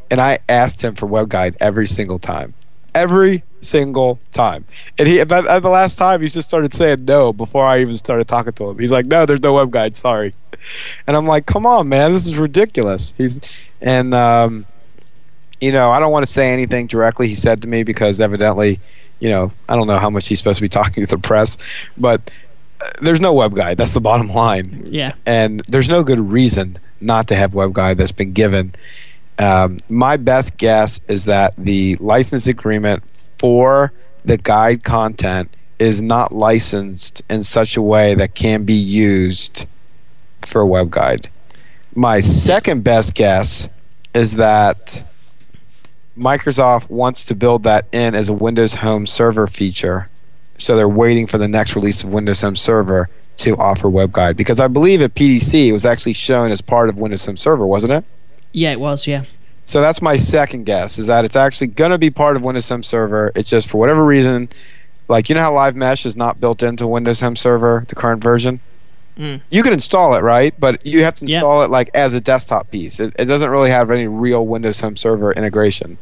Speaker 2: and I asked him for WebGuide every single time. Every single time. And at the last time, he just started saying no before I even started talking to him. He's like, no, there's no WebGuide, sorry. And I'm like, come on, man, this is ridiculous. I don't want to say anything directly he said to me because evidently, I don't know how much he's supposed to be talking to the press, but there's no WebGuide. That's the bottom line.
Speaker 1: Yeah.
Speaker 2: And there's no good reason not to have WebGuide that's been given. My best guess is that the license agreement for the guide content is not licensed in such a way that can be used for a WebGuide. My second best guess is that Microsoft wants to build that in as a Windows Home Server feature. So they're waiting for the next release of Windows Home Server to offer WebGuide. Because I believe at PDC it was actually shown as part of Windows Home Server, wasn't it?
Speaker 1: Yeah, it was, yeah.
Speaker 2: So that's my second guess, is that it's actually going to be part of Windows Home Server. It's just for whatever reason, like how Live Mesh is not built into Windows Home Server, the current version? You can install it, right? But you have to install it like as a desktop piece. It doesn't really have any real Windows Home Server integration.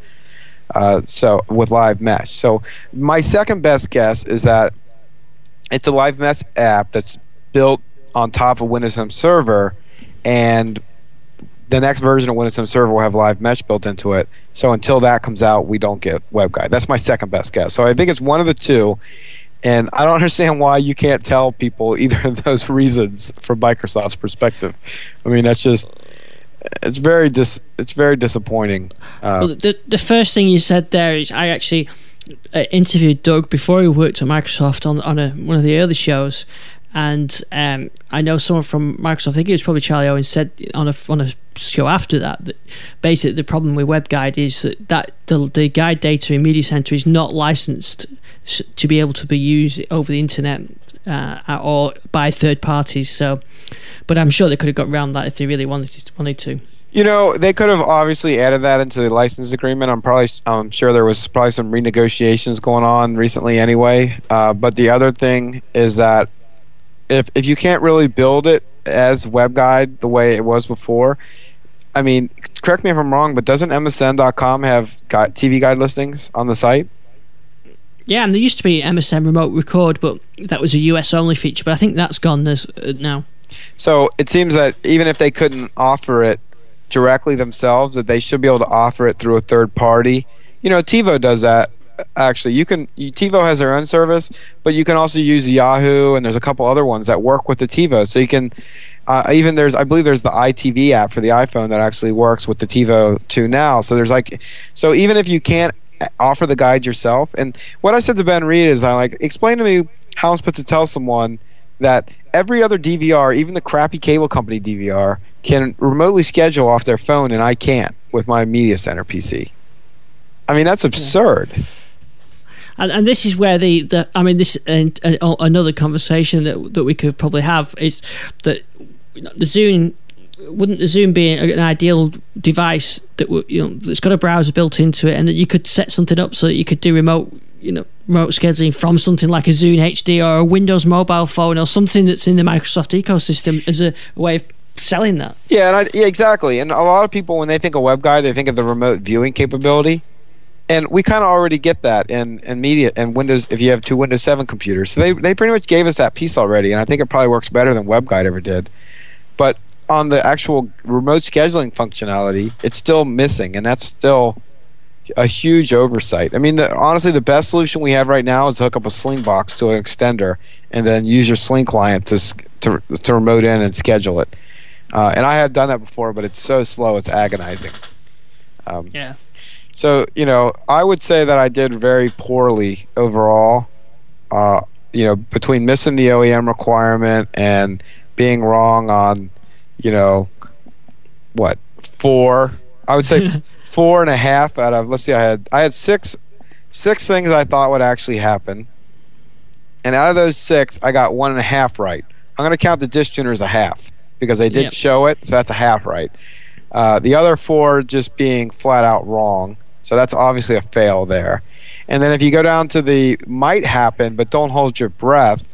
Speaker 2: So with Live Mesh. So my second best guess is that it's a Live Mesh app that's built on top of Windows Home Server, and the next version of Windows Home Server will have Live Mesh built into it. So until that comes out, we don't get WebGuide. That's my second best guess. So I think it's one of the two. And I don't understand why you can't tell people either of those reasons from Microsoft's perspective. I mean, that's just it's very disappointing.
Speaker 1: Well, the first thing you said there is I actually interviewed Doug before he worked at Microsoft on one of the early shows, and I know someone from Microsoft, I think it was probably Charlie Owen, said on a show after that basically the problem with WebGuide is that the guide data in Media Center is not licensed to be able to be used over the internet or by third parties. So, but I'm sure they could have got around that if they really wanted to.
Speaker 2: They could have obviously added that into the license agreement. I'm sure there was probably some renegotiations going on recently anyway. But the other thing is that if you can't really build it as WebGuide the way it was before, I mean, correct me if I'm wrong, but doesn't MSN.com have TV guide listings on the site?
Speaker 1: Yeah, and there used to be MSN Remote Record, but that was a US only feature. But I think that's gone now. So
Speaker 2: it seems that even if they couldn't offer it directly themselves, that they should be able to offer it through a third party. TiVo does that. Actually, TiVo has their own service, but you can also use Yahoo, and there's a couple other ones that work with the TiVo. So you can I believe there's the iTV app for the iPhone that actually works with the TiVo 2 now. So so even if you can't offer the guide yourself, and what I said to Ben Reed is explain to me how I'm supposed to tell someone that every other DVR, even the crappy cable company DVR, can remotely schedule off their phone, and I can't with my Media Center PC. I mean, that's absurd.
Speaker 1: Yeah. And this is where another conversation that we could probably have is that the Zune, wouldn't the Zune be an ideal device that's got a browser built into it, and that you could set something up so that you could do remote scheduling from something like a Zune HD or a Windows mobile phone or something that's in the Microsoft ecosystem as a way of selling that?
Speaker 2: Yeah, exactly. And a lot of people, when they think of WebGuide, they think of the remote viewing capability. And we kind of already get that in Media and Windows if you have two Windows 7 computers. So they pretty much gave us that piece already, and I think it probably works better than WebGuide ever did. But on the actual remote scheduling functionality, it's still missing, and that's still a huge oversight. I mean, honestly, the best solution we have right now is to hook up a Slingbox to an extender and then use your Sling client to remote in and schedule it. And I have done that before, but it's so slow, it's agonizing.
Speaker 1: Yeah.
Speaker 2: So, I would say that I did very poorly overall, between missing the OEM requirement and being wrong on, 4. I would say 4.5 out of, let's see, I had six things I thought would actually happen. And out of those 6, I got 1.5 right. I'm going to count the disk tuner as a half because they did show it, so that's a half right. The other 4 just being flat out wrong. So that's obviously a fail there. And then if you go down to the might happen, but don't hold your breath,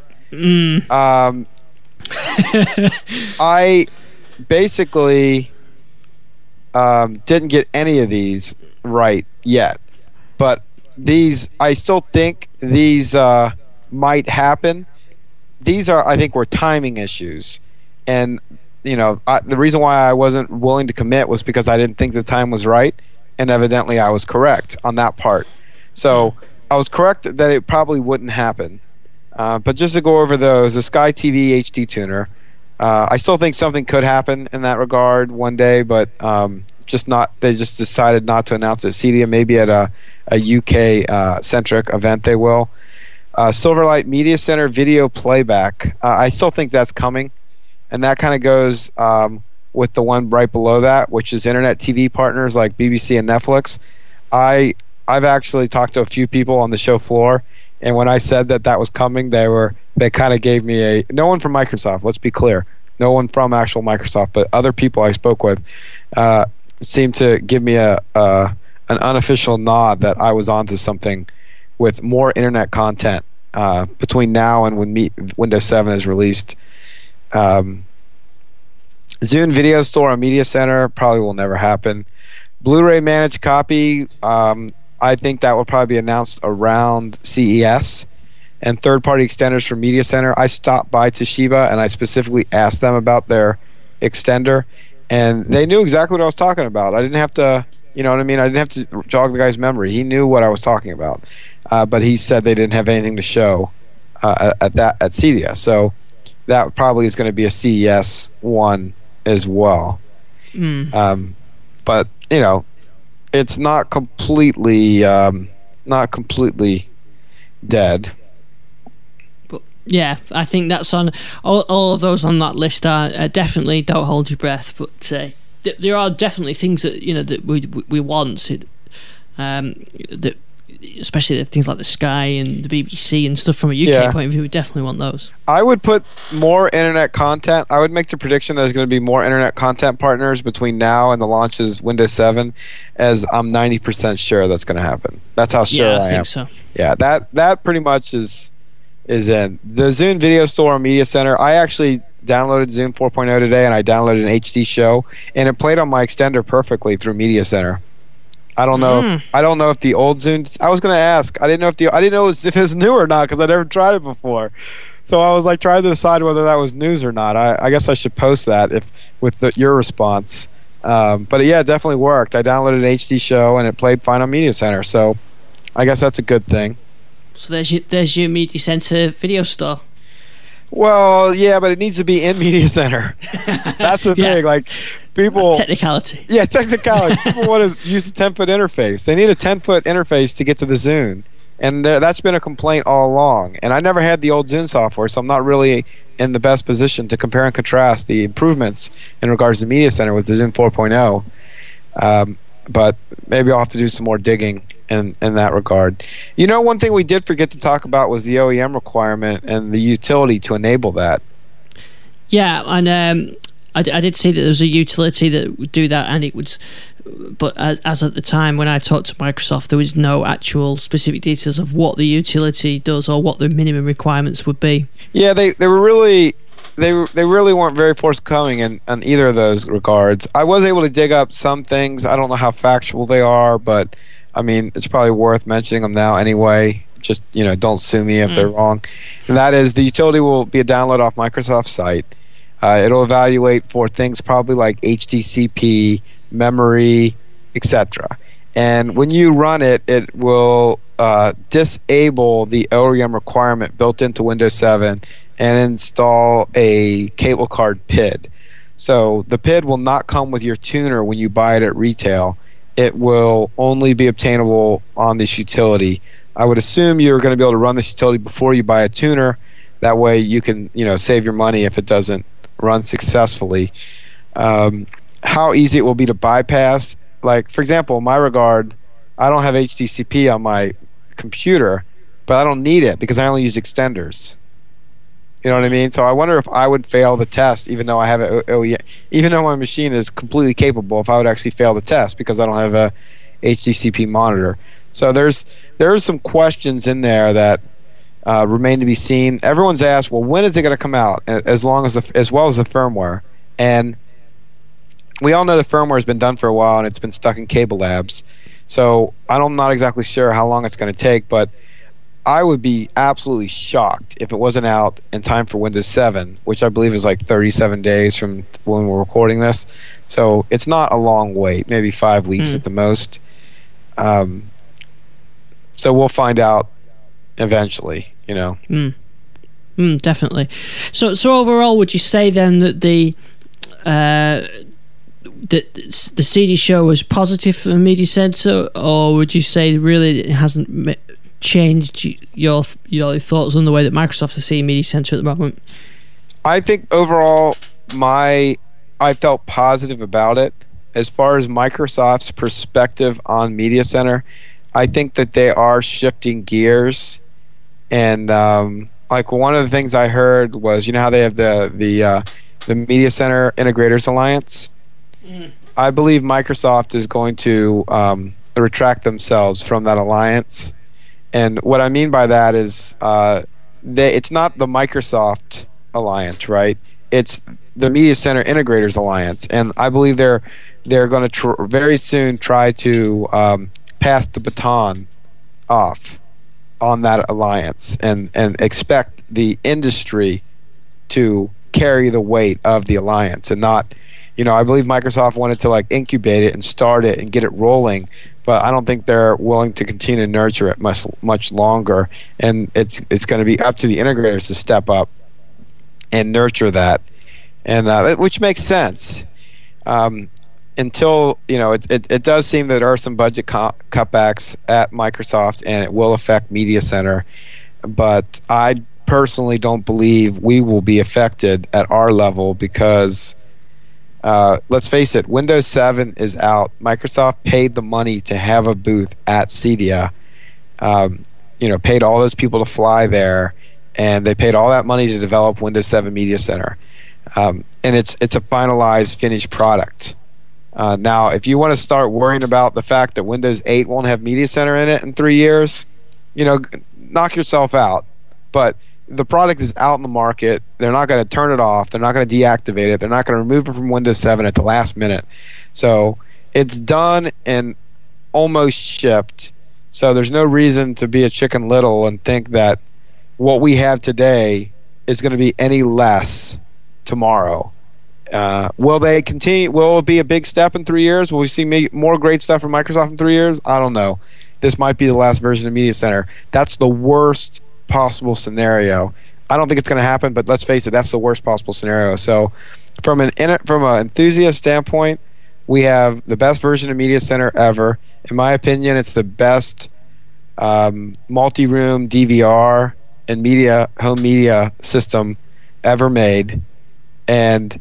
Speaker 2: I basically didn't get any of these right yet. But I still think these might happen. These I think, were timing issues. And, the reason why I wasn't willing to commit was because I didn't think the time was right. And evidently I was correct on that part. So I was correct that it probably wouldn't happen. But just to go over those, the Sky TV HD tuner, I still think something could happen in that regard one day, but they just decided not to announce it at CEDIA. Maybe at a UK centric event they will. Silverlight Media Center video playback. I still think that's coming, and that kind of goes with the one right below that, which is internet TV partners like BBC and Netflix. I've actually talked to a few people on the show floor, and when I said that was coming, they kind of gave me no one from Microsoft. Let's be clear, no one from actual Microsoft, but other people I spoke with seemed to give me an unofficial nod that I was onto something with more internet content between now and when Windows 7 is released. Zune Video Store and Media Center probably will never happen. Blu-ray managed copy, I think that will probably be announced around CES. And third-party extenders for Media Center. I stopped by Toshiba and I specifically asked them about their extender, and they knew exactly what I was talking about. I didn't have to, I didn't have to jog the guy's memory. He knew what I was talking about, but he said they didn't have anything to show at CEDIA. So that probably is going to be a CES one as well. But it's not completely dead.
Speaker 1: But yeah, I think that's on all of those on that list are definitely, don't hold your breath. But there are definitely things that that we want. That especially things like the Sky and the BBC and stuff from a UK point of view, we definitely want those.
Speaker 2: I would put more internet content. I would make the prediction there's going to be more internet content partners between now and the launch of Windows 7, as I'm 90% sure that's going to happen. That's how sure I am.
Speaker 1: I think so.
Speaker 2: Yeah, that pretty much is in. The Zune Video Store and Media Center, I actually downloaded Zune 4.0 today, and I downloaded an HD show, and it played on my extender perfectly through Media Center. I don't know if the old Zune. I was going to ask. I didn't know if it's new or not because I never tried it before. So I was like trying to decide whether that was news or not. I guess I should post that with your response. But yeah, it definitely worked. I downloaded an HD show and it played fine on Media Center. So I guess that's a good thing.
Speaker 1: So there's your Media Center video store.
Speaker 2: Well, yeah, but it needs to be in Media Center. That's the thing. Like, people.
Speaker 1: That's technicality.
Speaker 2: Yeah, technicality. People want to use a 10-foot interface. They need a 10-foot interface to get to the Zune, and that's been a complaint all along. And I never had the old Zune software, so I'm not really in the best position to compare and contrast the improvements in regards to Media Center with the Zune 4.0. But maybe I'll have to do some more digging in that regard. One thing we did forget to talk about was the OEM requirement and the utility to enable that. Yeah,
Speaker 1: and I did see that there was a utility that would do that, and it would. But as at the time when I talked to Microsoft, there was no actual specific details of what the utility does or what the minimum requirements would be.
Speaker 2: Yeah, they were really. They really weren't very forthcoming in either of those regards. I was able to dig up some things. I don't know how factual they are, but I mean, it's probably worth mentioning them now anyway. Just, don't sue me if they're wrong. And that is, the utility will be a download off Microsoft's site. It'll evaluate for things probably like HDCP, memory, etc. And when you run it, it will disable the OEM requirement built into Windows 7 and install a cable card PID. So the PID will not come with your tuner when you buy it at retail. It will only be obtainable on this utility. I would assume you're going to be able to run this utility before you buy a tuner. That way you can save your money if it doesn't run successfully. How easy it will be to bypass. Like, for example, in my regard, I don't have HDCP on my computer, but I don't need it because I only use extenders. You know what I mean? So I wonder if I would fail the test, even though I have even though my machine is completely capable, if I would actually fail the test because I don't have a HDCP monitor. So there are some questions in there that remain to be seen. Everyone's asked, well, when is it going to come out? As well as the firmware. And we all know the firmware has been done for a while and it's been stuck in Cable Labs. So I'm not exactly sure how long it's going to take, but I would be absolutely shocked if it wasn't out in time for Windows 7, which I believe is like 37 days from when we're recording this. So it's not a long wait, maybe 5 weeks at the most. So we'll find out eventually, you know.
Speaker 1: Definitely. So overall, would you say then that the CD show was positive for Media Center, or would you say really it hasn't changed your thoughts on the way that Microsoft is seeing Media Center at the moment?
Speaker 2: I think overall, I felt positive about it. As far as Microsoft's perspective on Media Center, I think that they are shifting gears, and like one of the things I heard was, you know how they have the Media Center Integrators Alliance. I believe Microsoft is going to retract themselves from that alliance, and what I mean by that is it's not the Microsoft Alliance, right? It's the Media Center Integrators Alliance, and I believe they're going to very soon try to pass the baton off on that alliance and expect the industry to carry the weight of the alliance and not, you know, I believe Microsoft wanted to like incubate it and start it and get it rolling, but I don't think they're willing to continue to nurture it much longer, and it's going to be up to the integrators to step up and nurture that, and which makes sense. Until, you know, it does seem that there are some budget cutbacks at Microsoft, and it will affect Media Center, but I personally don't believe we will be affected at our level because let's face it, Windows 7 is out. Microsoft paid the money to have a booth at CEDIA, you know, paid all those people to fly there, and they paid all that money to develop Windows 7 Media Center, and it's a finalized, finished product. Now, if you want to start worrying about the fact that Windows 8 won't have Media Center in it in 3 years, you know, knock yourself out. But the product is out in the market. They're not going to turn it off. They're not going to deactivate it. They're not going to remove it from Windows 7 at the last minute. So it's done and almost shipped. So there's no reason to be a Chicken Little and think that what we have today is going to be any less tomorrow. Will they continue? Will it be a big step in 3 years? Will we see more great stuff from Microsoft in 3 years? I don't know. This might be the last version of Media Center. That's the worst possible scenario. I don't think it's going to happen, but let's face it, that's the worst possible scenario. So from an enthusiast standpoint, we have the best version of Media Center ever. In my opinion, it's the best multi-room DVR and home media system ever made. And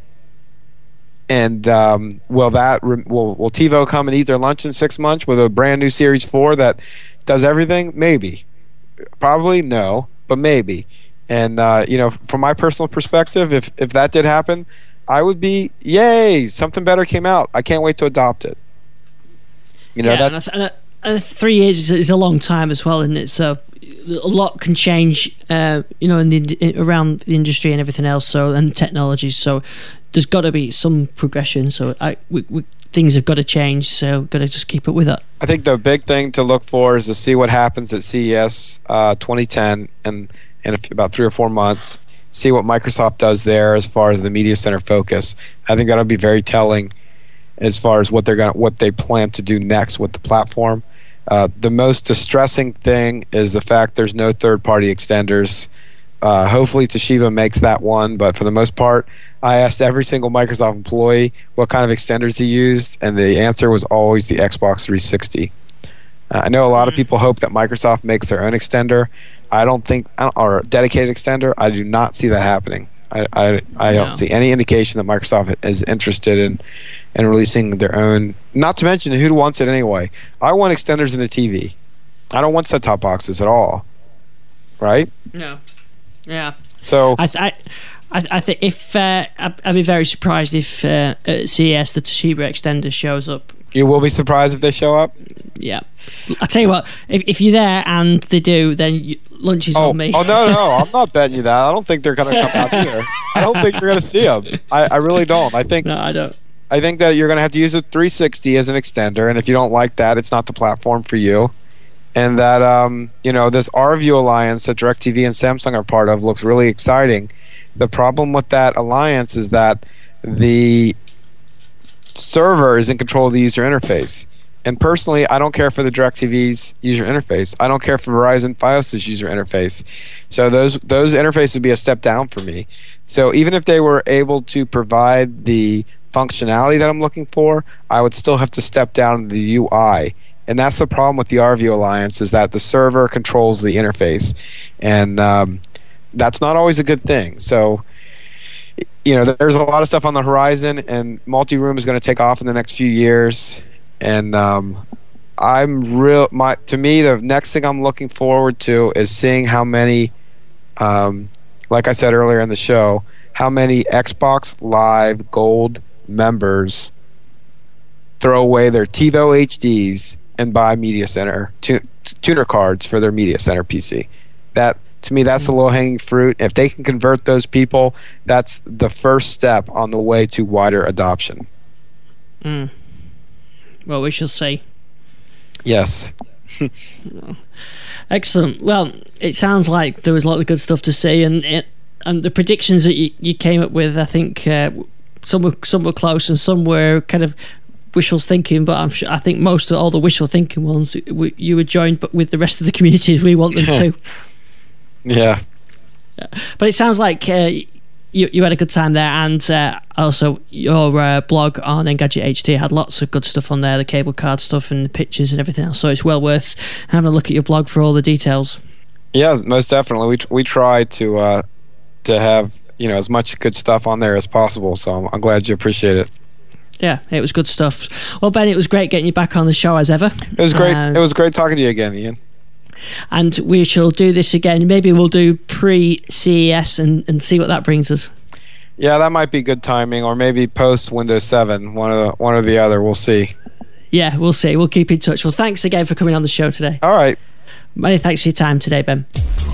Speaker 2: will TiVo come and eat their lunch in 6 months with a brand new Series 4 that does everything? Maybe. Probably no, but maybe. And you know, from my personal perspective, if that did happen, I would be, yay, something better came out. I can't wait to adopt it. You know,
Speaker 1: and 3 years is a long time as well, isn't it? So a lot can change, you know, around the industry and everything else. So, and technologies. So there's got to be some progression. So things have got to change. So got to just keep up with it.
Speaker 2: I think the big thing to look for is to see what happens at CES 2010 and in about 3 or 4 months. See what Microsoft does there as far as the Media Center focus. I think that'll be very telling as far as what they plan to do next with the platform. The most distressing thing is the fact there's no third-party extenders. Hopefully Toshiba makes that one, but for the most part, I asked every single Microsoft employee what kind of extenders he used, and the answer was always the Xbox 360. I know a lot of people hope that Microsoft makes their own extender. Or a dedicated extender. I do not see that happening. I don't see any indication that Microsoft is interested in releasing their own. Not to mention, who wants it anyway? I want extenders in the TV. I don't want set-top boxes at all. Right?
Speaker 1: No. Yeah.
Speaker 2: So
Speaker 1: I think if I'd be very surprised if at CES the Toshiba extender shows up.
Speaker 2: You will be surprised if they show up?
Speaker 1: Yeah. I'll tell you what, if you're there and they do, then lunch is on me.
Speaker 2: Oh, no. I'm not betting you that. I don't think they're going to come out here. I don't think you're going to see them. I really don't. I think.
Speaker 1: No, I don't.
Speaker 2: I think that you're going to have to use a 360 as an extender, and if you don't like that, it's not the platform for you. And that this RView alliance that DirecTV and Samsung are part of looks really exciting. The problem with that alliance is that the server is in control of the user interface. And personally, I don't care for the DirecTV's user interface. I don't care for Verizon Fios' user interface. So those interfaces would be a step down for me. So even if they were able to provide the functionality that I'm looking for, I would still have to step down the UI. And that's the problem with the RView Alliance, is that the server controls the interface. And that's not always a good thing. So, there's a lot of stuff on the horizon, and multi-room is going to take off in the next few years. And to me, the next thing I'm looking forward to is seeing how many, like I said earlier in the show, how many Xbox Live Gold members throw away their TiVo HDs and buy Media Center tuner cards for their Media Center PC. That, to me, that's the low-hanging fruit. If they can convert those people, that's the first step on the way to wider adoption.
Speaker 1: Well, we shall see.
Speaker 2: Yes.
Speaker 1: Excellent. Well, it sounds like there was a lot of good stuff to see, and the predictions that you came up with, I think some were close and some were kind of wishful thinking, but I think most of all the wishful thinking ones you were joined with the rest of the community as we want them to.
Speaker 2: Yeah.
Speaker 1: But it sounds like you had a good time there, and also your blog on Engadget HD had lots of good stuff on there, the cable card stuff and the pictures and everything else, so it's well worth having a look at your blog for all the details. Yeah,
Speaker 2: most definitely. We try to have as much good stuff on there as possible, so I'm glad you appreciate it.
Speaker 1: Yeah, it was good stuff. Well, Ben, it was great getting you back on the show as ever.
Speaker 2: It was great. It was great talking to you again, Ian.
Speaker 1: And we shall do this again. Maybe we'll do pre-CES and see what that brings us.
Speaker 2: Yeah, that might be good timing, or maybe post Windows 7, one or the other. We'll see.
Speaker 1: Yeah, we'll see. We'll keep in touch. Well, thanks again for coming on the show today.
Speaker 2: All right.
Speaker 1: Many thanks for your time today, Ben.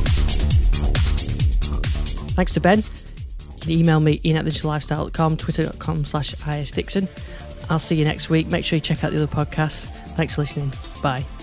Speaker 1: Thanks to Ben. You can email me, ian@thedigital-lifestyle.com, twitter.com/isdixon. I'll see you next week. Make sure you check out the other podcasts. Thanks for listening. Bye.